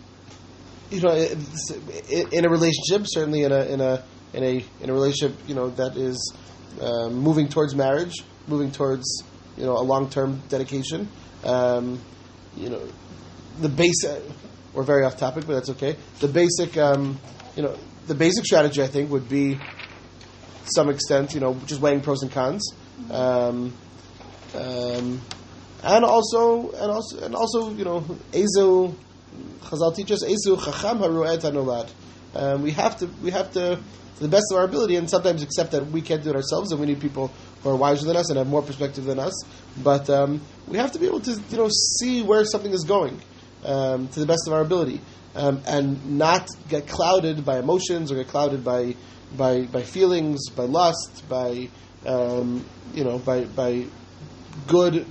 you know, it's- in in a relationship, certainly in a in a in a in a relationship, you know, that is um, moving towards marriage, moving towards, you know, a long term dedication. Um, you know, the basic. We're very off topic, but that's okay. The basic, um, you know, the basic strategy, I think, would be, to some extent, you know, just weighing pros and cons, um, um, and also, and also, and also, you know, Ezu, Chazal teaches Ezu Chacham Haru'et Hanolad. Um, we have to, we have to, to the best of our ability, and sometimes accept that we can't do it ourselves, and we need people who are wiser than us and have more perspective than us. But um, we have to be able to, you know, see where something is going. Um, to the best of our ability, um, and not get clouded by emotions or get clouded by by, by feelings, by lust, by um, you know, by by good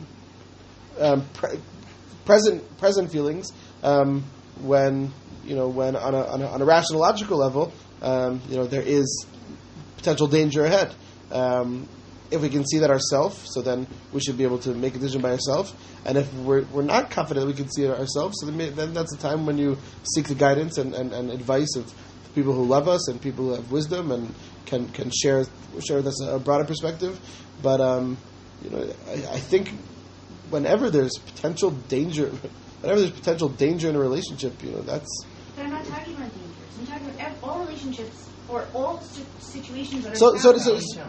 um, pre- present present feelings. Um, when you know, when on a on a, on a rational, logical level, um, you know, there is potential danger ahead. Um, If we can see that ourselves, so then we should be able to make a decision by ourselves. And if we're we're not confident that we can see it ourselves, so then, may, then that's the time when you seek the guidance and, and, and advice of people who love us and people who have wisdom and can can share share with us a broader perspective. But um, you know, I, I think whenever there's potential danger, whenever there's potential danger in a relationship, you know, that's. But I'm not talking about dangers. I'm talking about ev- all relationships or all si- situations that are So so challenging. so. so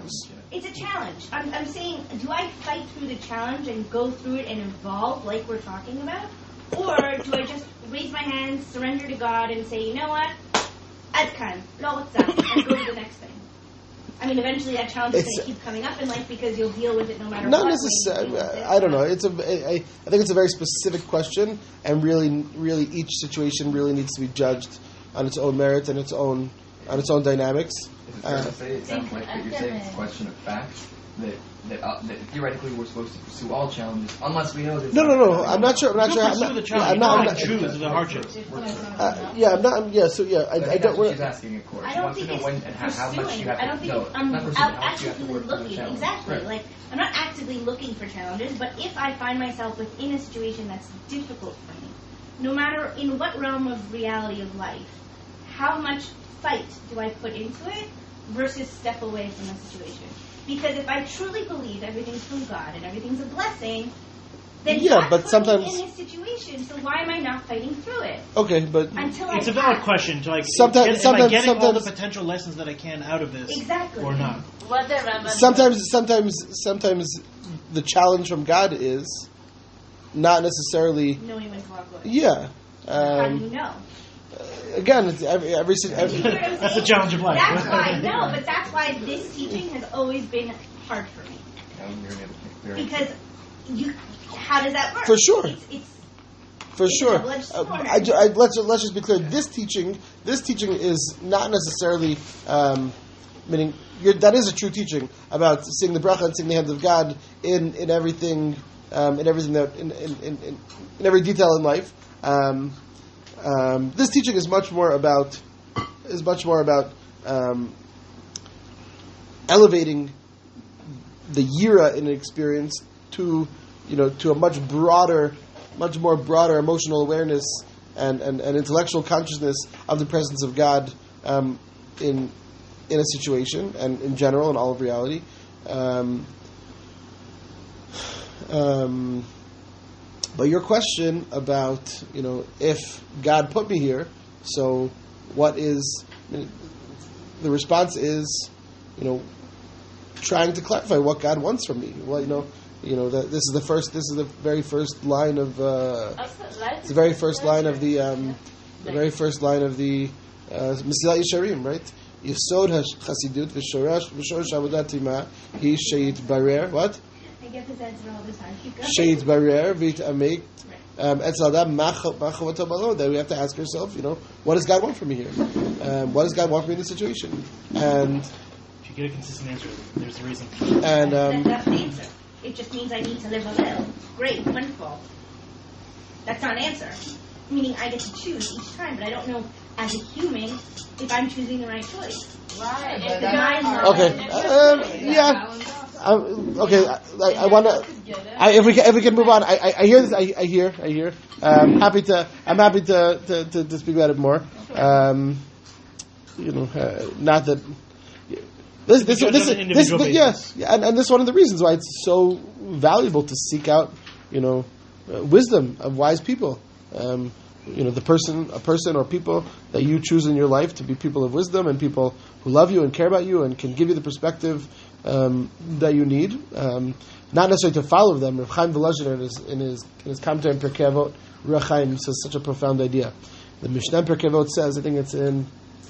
It's a challenge. I'm, I'm saying, do I fight through the challenge and go through it and evolve like we're talking about? Or do I just raise my hands, surrender to God, and say, you know what? Adkan, lo what's and go to the next thing? I mean, eventually that challenge is going to keep coming up in life because you'll deal with it no matter not what. Not necessarily. I don't know. It's a. I, I think it's a very specific question, and really, really, each situation really needs to be judged on its own merits and its own on its own dynamics. Is it fair Uh, to say it sounds like what you're saying it's a question of fact that that, uh, that theoretically we're supposed to pursue all challenges unless we know this. No, no, no. I'm not sure. I'm not You sure. don't I'm pursue not. the Yeah, challenge. I'm You not. I'm don't not choose the hardships. Uh, yeah, I'm not. I'm, yeah. So yeah, I, I, I think don't. that's what wanna- she's asking, of course. I She don't wants to think know it's when and how, how much pursuing. you have I don't to think know. it's, I'm not out pursuing, how much you have to actively work through the looking. challenge. Exactly. Right. Like, I'm not actively looking for challenges, but if I find myself within a situation that's difficult for me, no matter in what realm of reality of life, how much fight do I put into it versus step away from the situation? Because if I truly believe everything's from God and everything's a blessing, then Yeah, God but put sometimes- me in this situation, so why am I not fighting through it? Okay, but Until It's I a valid pass. question. To like, Sometimes- get, am I sometimes- getting all the sometimes- potential lessons that I can out of this, Exactly. or not? sometimes, sometimes, sometimes, the challenge from God is not necessarily. Knowing when to walk away. Yeah. How do you Um, know? again, it's every every, every You hear what I'm That's saying? the challenge of life. That's why, no, but that's why this teaching has always been hard for me. Now you're able to clear it. Because you, how does that work? For sure. It's, it's For It's a sure. double-edged Uh, sword. I, ju- I, let's let's just be clear. This teaching, this teaching is not necessarily um, meaning you're, that is a true teaching about seeing the bracha and seeing the hand of God in in everything, um, in everything that in in, in, in in every detail in life. Um, um, this teaching is much more about is much more about um, elevating the yira in an experience to you know to a much broader. much more broader emotional awareness and, and, and intellectual consciousness of the presence of God um, in in a situation and in general in all of reality. Um, um, but your question about you know if God put me here, so what is I mean, the response is you know trying to clarify what God wants from me. Well, you know. You know that this is the first. This is the very first line of. Uh, it's the very first line of the. Um, the very first line of the Mesilat Yesharim, right? Yesod Hasidut v'Shorash v'Shorash Avodat Tima He Sheit Barer. What? I get this answer all the time. Keep going. Sheit Barer Vit Amek. Etzel Adam Machavato Balo. Then we have to ask ourselves, you know, what does God want from me here? Um, what does God want from me in this situation? And If you get a consistent answer, there's a reason. and That- um, that's the answer. It just means I need to live a little. Great, wonderful. That's not an answer. Meaning I get to choose each time, but I don't know as a human if I'm choosing the right choice. Right. It's the mind. okay, um, yeah. Um, okay, I, I want to. If we can, if we can move on, I, I, I hear this. I, I hear. I hear. Um, happy to. I'm happy to, to, to, to speak about it more. Um, you know, uh, not that. This, this, judge this, on an this, individual this, yeah, basis. yeah, and, and this is one of the reasons why it's so valuable to seek out, you know, uh, wisdom of wise people. Um, you know, the person, a person or people that you choose in your life to be people of wisdom and people who love you and care about you and can give you the perspective um, that you need. Um, not necessarily to follow them. Rav Chaim Volozhin in his in his, in his commentary on Pirkei Avot, Rav Chaim says such a profound idea. The Mishnah in Pirkei Avot says, I think it's in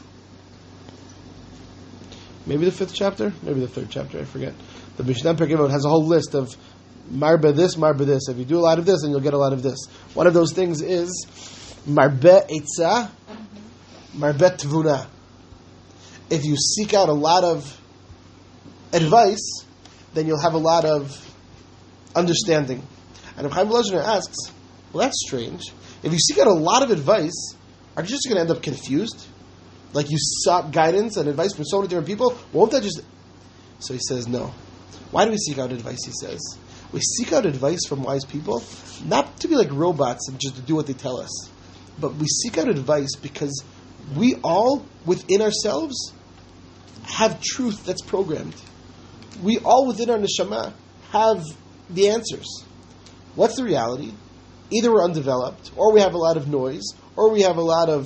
maybe the fifth chapter, maybe the third chapter, I forget. The Mishnah in Pirkei Avot has a whole list of marbe this, marbe this. If you do a lot of this, then you'll get a lot of this. One of those things is marbe etza, marbe tvuna. If you seek out a lot of advice, then you'll have a lot of understanding. And Rav Chaim Volozhin asks, well, that's strange. If you seek out a lot of advice, aren't you just going to end up confused? Like you sought guidance and advice from so many different people, won't that just... So he says, no. Why do we seek out advice, he says? We seek out advice from wise people, not to be like robots and just to do what they tell us, but we seek out advice because we all, within ourselves, have truth that's programmed. We all, within our neshama, have the answers. What's the reality? Either we're undeveloped, or we have a lot of noise, or we have a lot of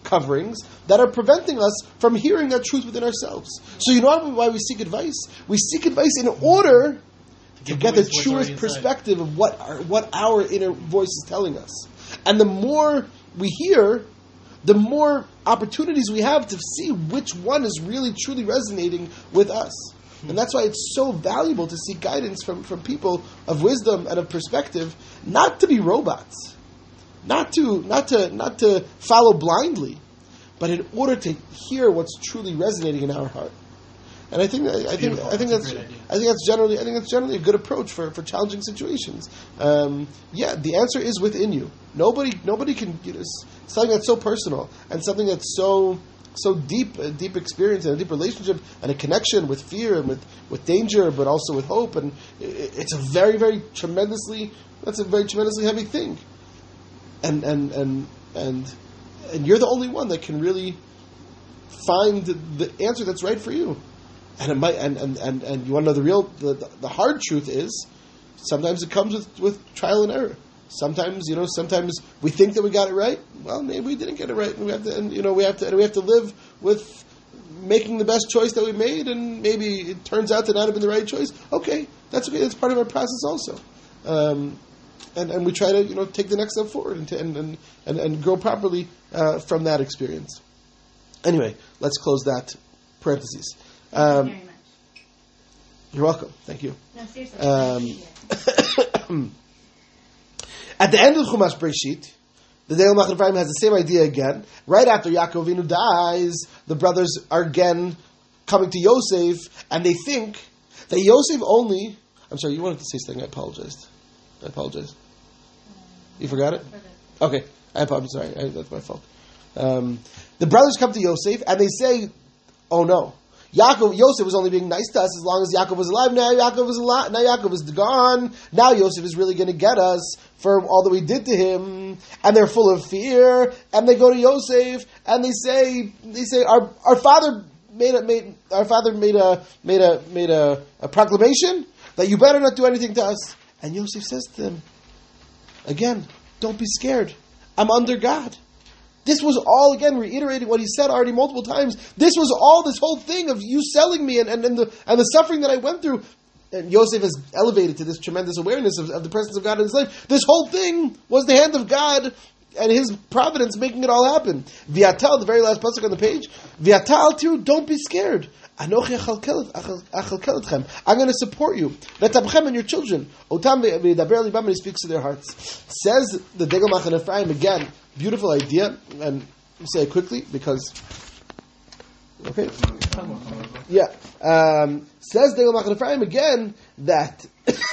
coverings that are preventing us from hearing that truth within ourselves. So you know why we seek advice? We seek advice in order to get the truest perspective of what our, what our inner voice is telling us. And the more we hear, the more opportunities we have to see which one is really truly resonating with us. And that's why it's so valuable to seek guidance from, from people of wisdom and of perspective, not to be robots, not to not to not to follow blindly, but in order to hear what's truly resonating in our heart. And I think I think I think that's, that's I think that's generally I think that's generally a good approach for, for challenging situations. Um, yeah, the answer is within you. Nobody nobody can. You know, something that's so personal and something that's so. So deep, a deep experience and a deep relationship and a connection with fear and with, with danger, but also with hope. And it, it's a very, very tremendously, that's a very tremendously heavy thing. And, and, and, and, and you're the only one that can really find the answer that's right for you. And it might, and, and, and, and you want to know the real, the, the hard truth is, sometimes it comes with, with trial and error. Sometimes, you know, sometimes we think that we got it right. Well, maybe we didn't get it right, and we have to, and you know, we have to, and we have to live with making the best choice that we made, and maybe it turns out to not have been the right choice. Okay, that's okay. That's part of our process, also, um, and and we try to, you know, take the next step forward and to, and, and and and grow properly uh, from that experience. Anyway, let's close that parentheses. Um, Thank you very much. You're welcome. Thank you. No, seriously. Um, At the end of Chumash Breshit, the Degel Machaneh Ephraim has the same idea again. Right after Yaakov Avinu dies, the brothers are again coming to Yosef, and they think that Yosef only... I'm sorry, you wanted to say something. I apologized. I apologize. You forgot it? Okay. I apologize. Sorry. I, that's my fault. Um, the brothers come to Yosef, and they say, oh no. Yaakov, Yosef was only being nice to us as long as Yaakov was alive. Now Yaakov is alive. Now Yaakov is gone. Now Yosef is really going to get us for all that we did to him. And they're full of fear. And they go to Yosef and they say, they say, our our father made a made our father made a made a made a, a proclamation that you better not do anything to us. And Yosef says to them, again, don't be scared. I'm under God. This was all, again, reiterating what he said already multiple times. This was all, this whole thing of you selling me and, and, and, the, and the suffering that I went through. And Yosef is elevated to this tremendous awareness of, of the presence of God in his life. This whole thing was the hand of God and his providence making it all happen. V'yatal, the very last pasuk on the page. V'yatal too, don't be scared. Anochi achalkel. I'm going to support you. V'tabchem and your children. Otam v'daber libam, and he speaks to their hearts. Says the Degel Machaneh Ephraim again. Beautiful idea, and I'll say it quickly because. Okay. Yeah. Um, says Degel Machaneh Ephraim again that.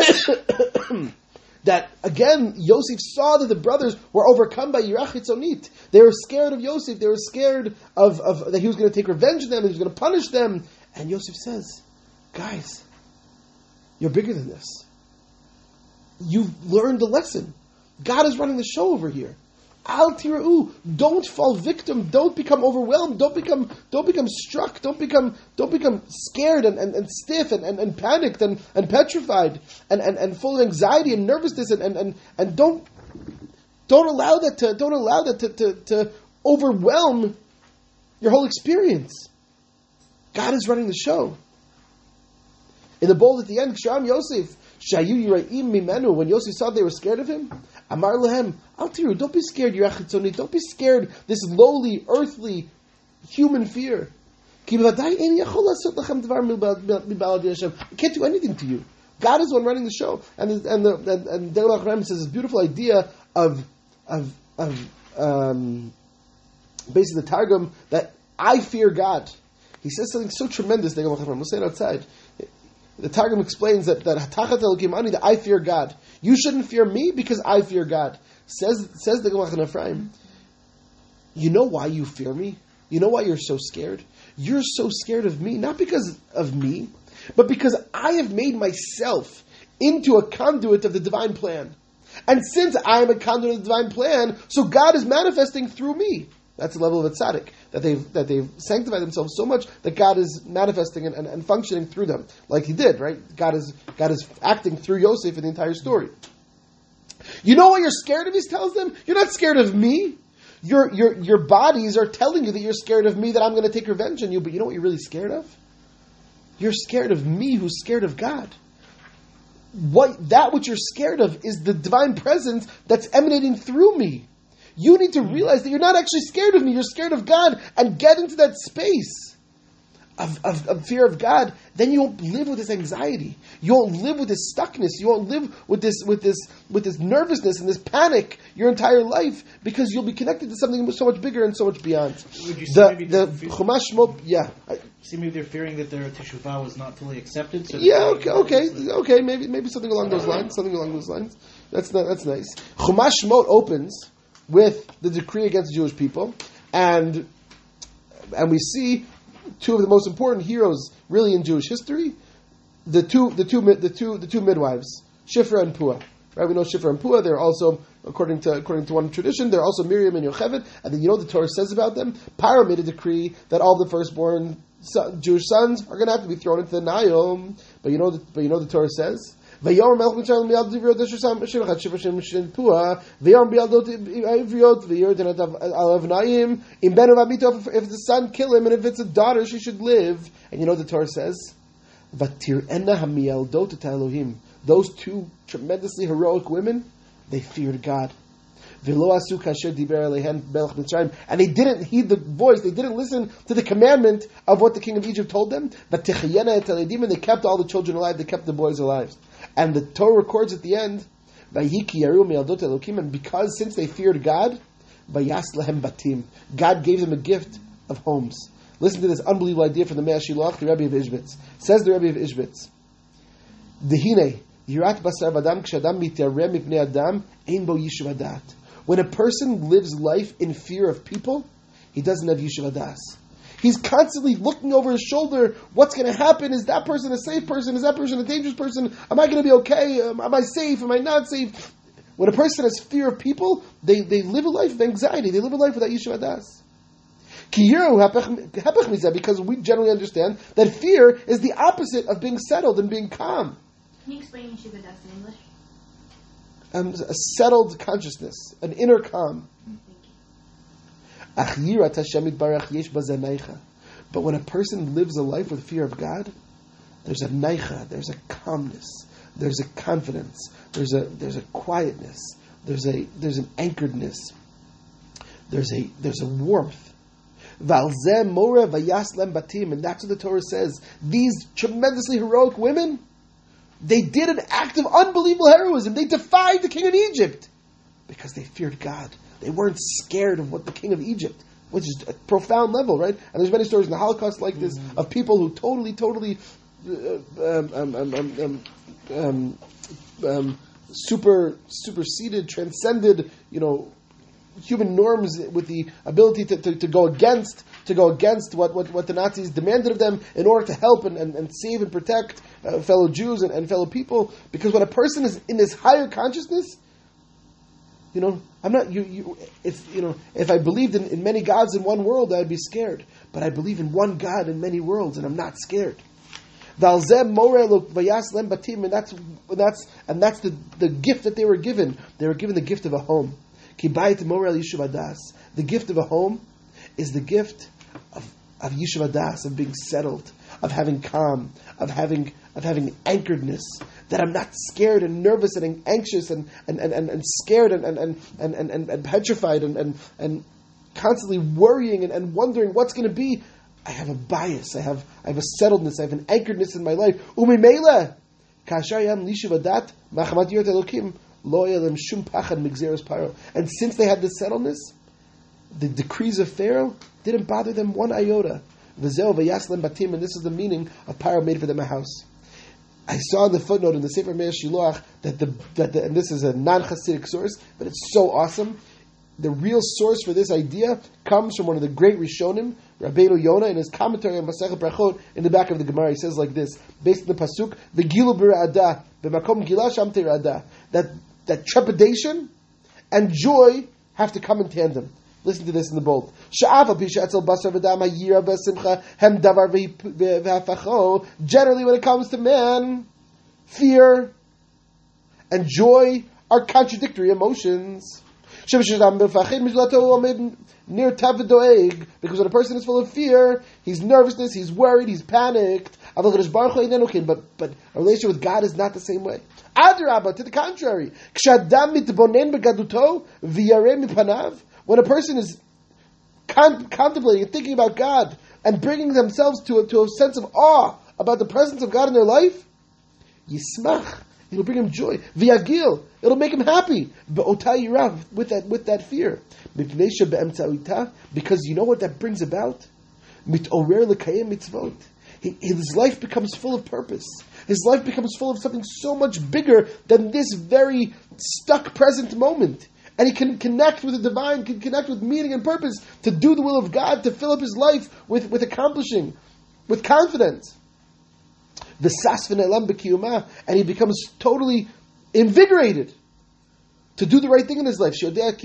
That again, Yosef saw that the brothers were overcome by Yirach Hitzonit. They were scared of Yosef. They were scared of, of that he was going to take revenge on them. He was going to punish them. And Yosef says, "Guys, you're bigger than this. You've learned the lesson. God is running the show over here. Al tira'u, don't fall victim. Don't become overwhelmed. Don't become don't become struck. Don't become don't become scared and, and, and stiff and, and, and panicked and, and petrified and, and, and full of anxiety and nervousness and, and, and, and don't don't allow that to don't allow that to, to, to overwhelm your whole experience. God is running the show." In the bold at the end, Ksham Yosef, Shayu Yira'im Mimenu, when Yosef saw they were scared of him, Amar Lehem, Al Tiru, don't be scared, Yirach Hitzonit, don't be scared, this lowly, earthly, human fear. I can't do anything to you. God is the one running the show. And and the and, and Degel Machaneh Ephraim says this beautiful idea of of of um, basically the Targum that I fear God. He says something so tremendous, Degel Machaneh Ephraim. We'll say it outside. The Targum explains that that Hatachat Elokim Ani, that I fear God. You shouldn't fear me because I fear God. Says says the Degel Machaneh Ephraim. You know why you fear me? You know why you're so scared? You're so scared of me, not because of me, but because I have made myself into a conduit of the divine plan. And since I am a conduit of the divine plan, so God is manifesting through me. That's the level of a tzaddik, that they've that they've sanctified themselves so much that God is manifesting and, and, and functioning through them, like He did, right? God is God is acting through Yosef in the entire story. You know why you're scared of? He tells them, you're not scared of me. Your, your, your bodies are telling you that you're scared of me, that I'm going to take revenge on you, but you know what you're really scared of? You're scared of me who's scared of God. What, that which you're scared of is the divine presence that's emanating through me. You need to realize that you're not actually scared of me, you're scared of God, and get into that space of, of, of fear of God. Then you won't live with this anxiety. You won't live with this stuckness. You won't live with this with this with this nervousness and this panic your entire life, because you'll be connected to something so much bigger and so much beyond. Would you The say maybe the they're Chumash Shmot, yeah. I, see, maybe they're fearing that their teshuvah was not fully accepted. So yeah, okay, okay, okay. Maybe maybe something along those lines. Something along those lines. That's not, that's nice. Chumash Shmot opens with the decree against the Jewish people, and and we see two of the most important heroes really in Jewish history, the two the two the two the two midwives, Shifra and Puah. Right? We know Shifra and Puah. They're also, according to according to one tradition, they're also Miriam and Yocheved. And then you know what the Torah says about them? Paro made a decree that all the firstborn son, Jewish sons are going to have to be thrown into the Nile. But you know the, but you know the Torah says. If the son kill him, and if it's a daughter, she should live. And you know the Torah says, those two tremendously heroic women, they feared God. And they didn't heed the voice, they didn't listen to the commandment of what the king of Egypt told them. But they kept all the children alive, they kept the boys alive. And the Torah records at the end, and because since they feared God, God gave them a gift of homes. Listen to this unbelievable idea from the Mea Shiloach, the Rebbe of Ishbitz. Says the Rebbe of Ishbitz, Dehine, yirat basar v'adam k'shadam mitareh mipnei adam, ein bo yishuv hadat. When a person lives life in fear of people, he doesn't have yishuv hadas. He's constantly looking over his shoulder. What's going to happen? Is that person a safe person? Is that person a dangerous person? Am I going to be okay? Um, am I safe? Am I not safe? When a person has fear of people, they, they live a life of anxiety. They live a life without yishuv hadas. Because we generally understand that fear is the opposite of being settled and being calm. Can you explain yishuv hadas in English? Um, a settled consciousness, an inner calm. But when a person lives a life with fear of God, there's a naicha, there's a calmness, there's a confidence, there's a there's a quietness, there's a there's an anchoredness, there's a there's a warmth. And that's what the Torah says. These tremendously heroic women, they did an act of unbelievable heroism. They defied the king of Egypt because they feared God. They weren't scared of what the king of Egypt, which is a profound level, right? And there's many stories in the Holocaust like this mm-hmm. of people who totally, totally uh, um, um, um, um, um, um, super superseded, transcended, you know, human norms with the ability to, to, to go against to go against what, what, what the Nazis demanded of them in order to help and, and, and save and protect uh, fellow Jews and, and fellow people. Because when a person is in this higher consciousness, you know, I'm not you. you if you know, if I believed in, in many gods in one world, I'd be scared. But I believe in one God in many worlds, and I'm not scared. And that's and that's and that's the, the gift that they were given. They were given the gift of a home. The gift of a home is the gift of, of Yishuv Hadas, of being settled, of having calm, of having of having anchoredness. That I'm not scared and nervous and anxious and and, and, and, and scared and and, and, and, and, and petrified and, and, and constantly worrying and, and wondering what's going to be. I have a bias. I have I have a settledness. I have an anchoredness in my life. Umimela, kasher yam lishuv hadat machamat yirut Elokim lo yelem shum pachad migzeres paro. And since they had this settledness, the decrees of Pharaoh didn't bother them one iota. V'zeo v'yaslem batim, and this is the meaning of Paro made for them a house. I saw in the footnote in the Sefer Mea Shiloach that the that the, and this is a non-Hasidic source, but it's so awesome. The real source for this idea comes from one of the great Rishonim, Rabbeinu Yonah, in his commentary on Masechet Brachot in the back of the Gemara. He says like this, based on the pasuk, "V'gilu b'ra'ada, b'makom gila sham te'ra'ada." That that trepidation and joy have to come in tandem. Listen to this in the bold. Generally, when it comes to man, fear and joy are contradictory emotions. near tavidoeg, because when a person is full of fear, he's nervousness, he's worried, he's panicked. But but a relationship with God is not the same way. Adrabah, to the contrary. When a person is con- contemplating and thinking about God and bringing themselves to a, to a sense of awe about the presence of God in their life, yismach, it'll bring him joy. V'yagil, it'll make him happy. Be'otai yirav, with that with that fear. Because you know what that brings about? Mitorer l'kayim mitzvot. His life becomes full of purpose. His life becomes full of something so much bigger than this very stuck present moment. And he can connect with the divine, can connect with meaning and purpose, to do the will of God, to fill up his life with, with accomplishing, with confidence. And he becomes totally invigorated to do the right thing in his life. That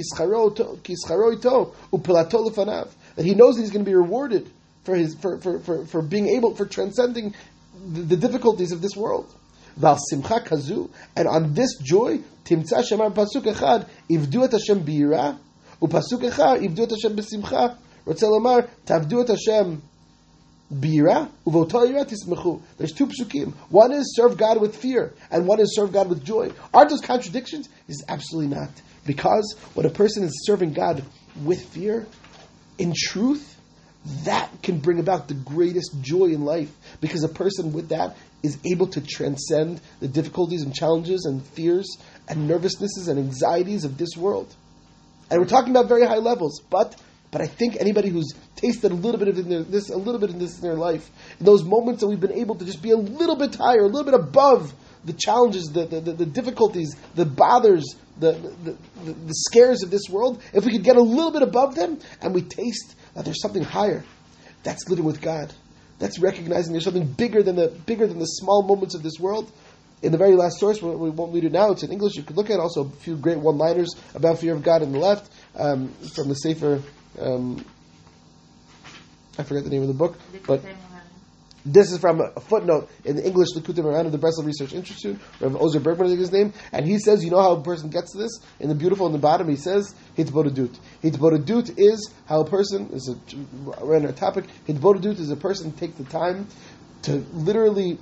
he knows that he's going to be rewarded for his for, for, for, for being able, for transcending the, the difficulties of this world. And on this joy, Timtza Shemar pasuk echad ivdu et Hashem b'yira, upasuk echad ivdu et Hashem b'simcha. Rotzeh lomar tavdu et Hashem b'yira uvoto yira tismechu. There's two psukim. One is serve God with fear, and one is serve God with joy. Aren't those contradictions? Is absolutely not. Because when a person is serving God with fear, in truth, that can bring about the greatest joy in life, because a person with that is able to transcend the difficulties and challenges and fears and nervousnesses and anxieties of this world. And we're talking about very high levels, but but I think anybody who's tasted a little bit of their, this, a little bit of this in their life, in those moments that we've been able to just be a little bit higher, a little bit above the challenges, the the, the, the difficulties, the bothers, the the, the the scares of this world, if we could get a little bit above them and we taste that there's something higher, that's living with God. That's recognizing there's something bigger than the bigger than the small moments of this world. In the very last source, we won't read it now, it's in English, you could look at also a few great one-liners about fear of God on the left, um, from the Sefer, um, I forget the name of the book, but this is from a footnote in the English Likutei Moharan of the Breslov Research Institute, Rav Ozer Bergman, I think his name, and he says, you know how a person gets to this? In the beautiful, in the bottom, he says, Hitbodedut. Hitbodedut is how a person, is a random topic, Hitbodedut is a person who takes the time to literally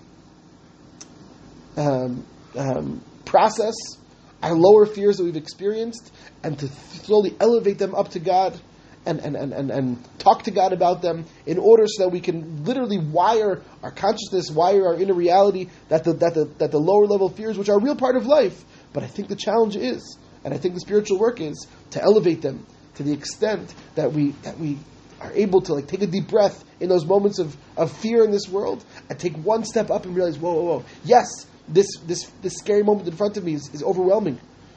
um, um, process our lower fears that we've experienced and to slowly elevate them up to God. And, and, and, and, and talk to God about them in order so that we can literally wire our consciousness, wire our inner reality, that the, that the, that the lower level fears, which are a real part of life. But I think the challenge is, and I think the spiritual work is, to elevate them to the extent that we that we are able to like take a deep breath in those moments of, of fear in this world and take one step up and realize, whoa, whoa, whoa, yes, this this this scary moment in front of me is, is overwhelming.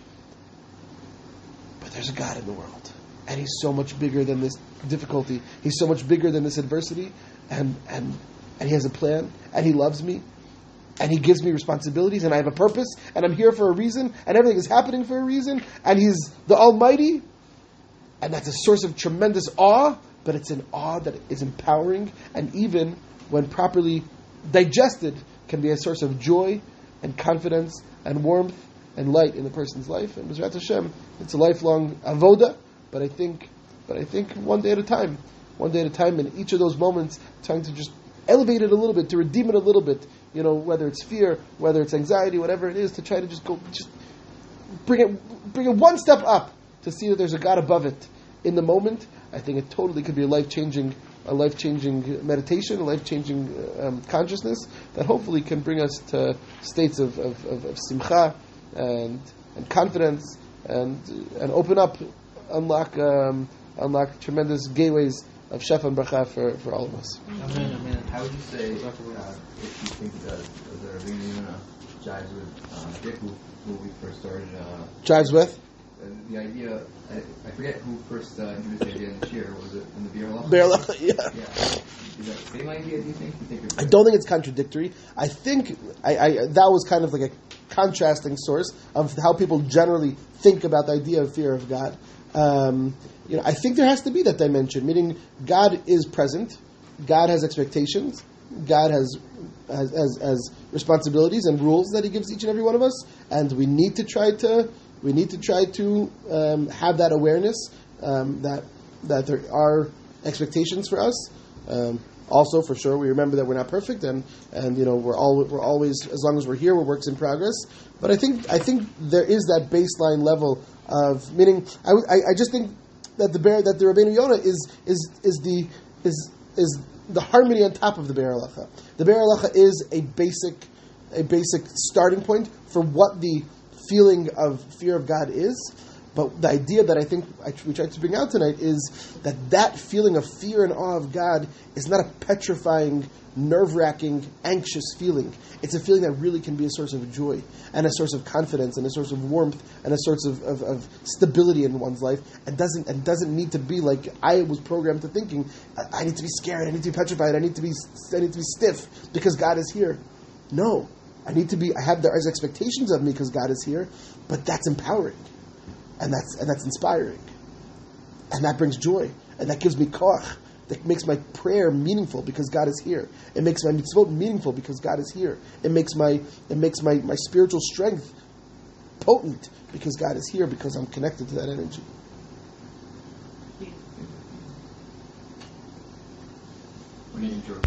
But there's a God in the world. And he's so much bigger than this difficulty. He's so much bigger than this adversity. And, and, and he has a plan. And he loves me. And he gives me responsibilities. And I have a purpose. And I'm here for a reason. And everything is happening for a reason. And he's the Almighty. And that's a source of tremendous awe. But it's an awe that is empowering. And even when properly digested, can be a source of joy and confidence and warmth and light in a person's life. And B'ezrat Hashem, it's a lifelong avoda. But I think, but I think one day at a time, one day at a time, in each of those moments, trying to just elevate it a little bit, to redeem it a little bit. You know, whether it's fear, whether it's anxiety, whatever it is, to try to just go, just bring it, bring it one step up to see that there's a God above it. In the moment, I think it totally could be a life changing, a life changing meditation, a life changing um, consciousness that hopefully can bring us to states of of, of, of simcha and and confidence and and open up. Unlock, um, unlock tremendous gateways of Shefa and Bracha for, for all of us. Amen, amen. How would you say, uh, if you think that the Rabbeinu Yonah jives with uh, Dick, who, who we first started? Uh, jives with? Uh, the idea, I, I forget who first uh, introduced the idea in the cheer. Was it in the Beer Halacha? Beer Halacha, yeah. yeah. Is that the same idea, do you think? Do you think I don't think it's contradictory. I think I, I, that was kind of like a contrasting source of how people generally think about the idea of fear of God. Um, you know, I think there has to be that dimension, meaning God is present, God has expectations, God has has, has has responsibilities and rules that He gives each and every one of us, and we need to try to we need to try to um, have that awareness um, that that there are expectations for us. Um, also, for sure, we remember that we're not perfect, and, and you know we're all we're always, as long as we're here, we're works in progress. But I think I think there is that baseline level of meaning. I, I, I just think that the bear that the Rabbeinu Yonah is is is the is is the harmony on top of the Be'er Halacha. The Be'er Halacha is a basic a basic starting point for what the feeling of fear of God is. But the idea that I think I, we tried to bring out tonight is that that feeling of fear and awe of God is not a petrifying, nerve-wracking, anxious feeling. It's a feeling that really can be a source of joy and a source of confidence and a source of warmth and a source of, of, of stability in one's life, and doesn't and doesn't need to be like I was programmed to thinking. I, I need to be scared. I need to be petrified. I need to be I need to be stiff because God is here. No, I need to be. I have there's expectations of me because God is here, but that's empowering. And that's and that's inspiring, and that brings joy, and that gives me koach. That makes my prayer meaningful because God is here. It makes my mitzvot meaningful because God is here. It makes my it makes my, my spiritual strength potent because God is here, because I'm connected to that energy. When you enjoy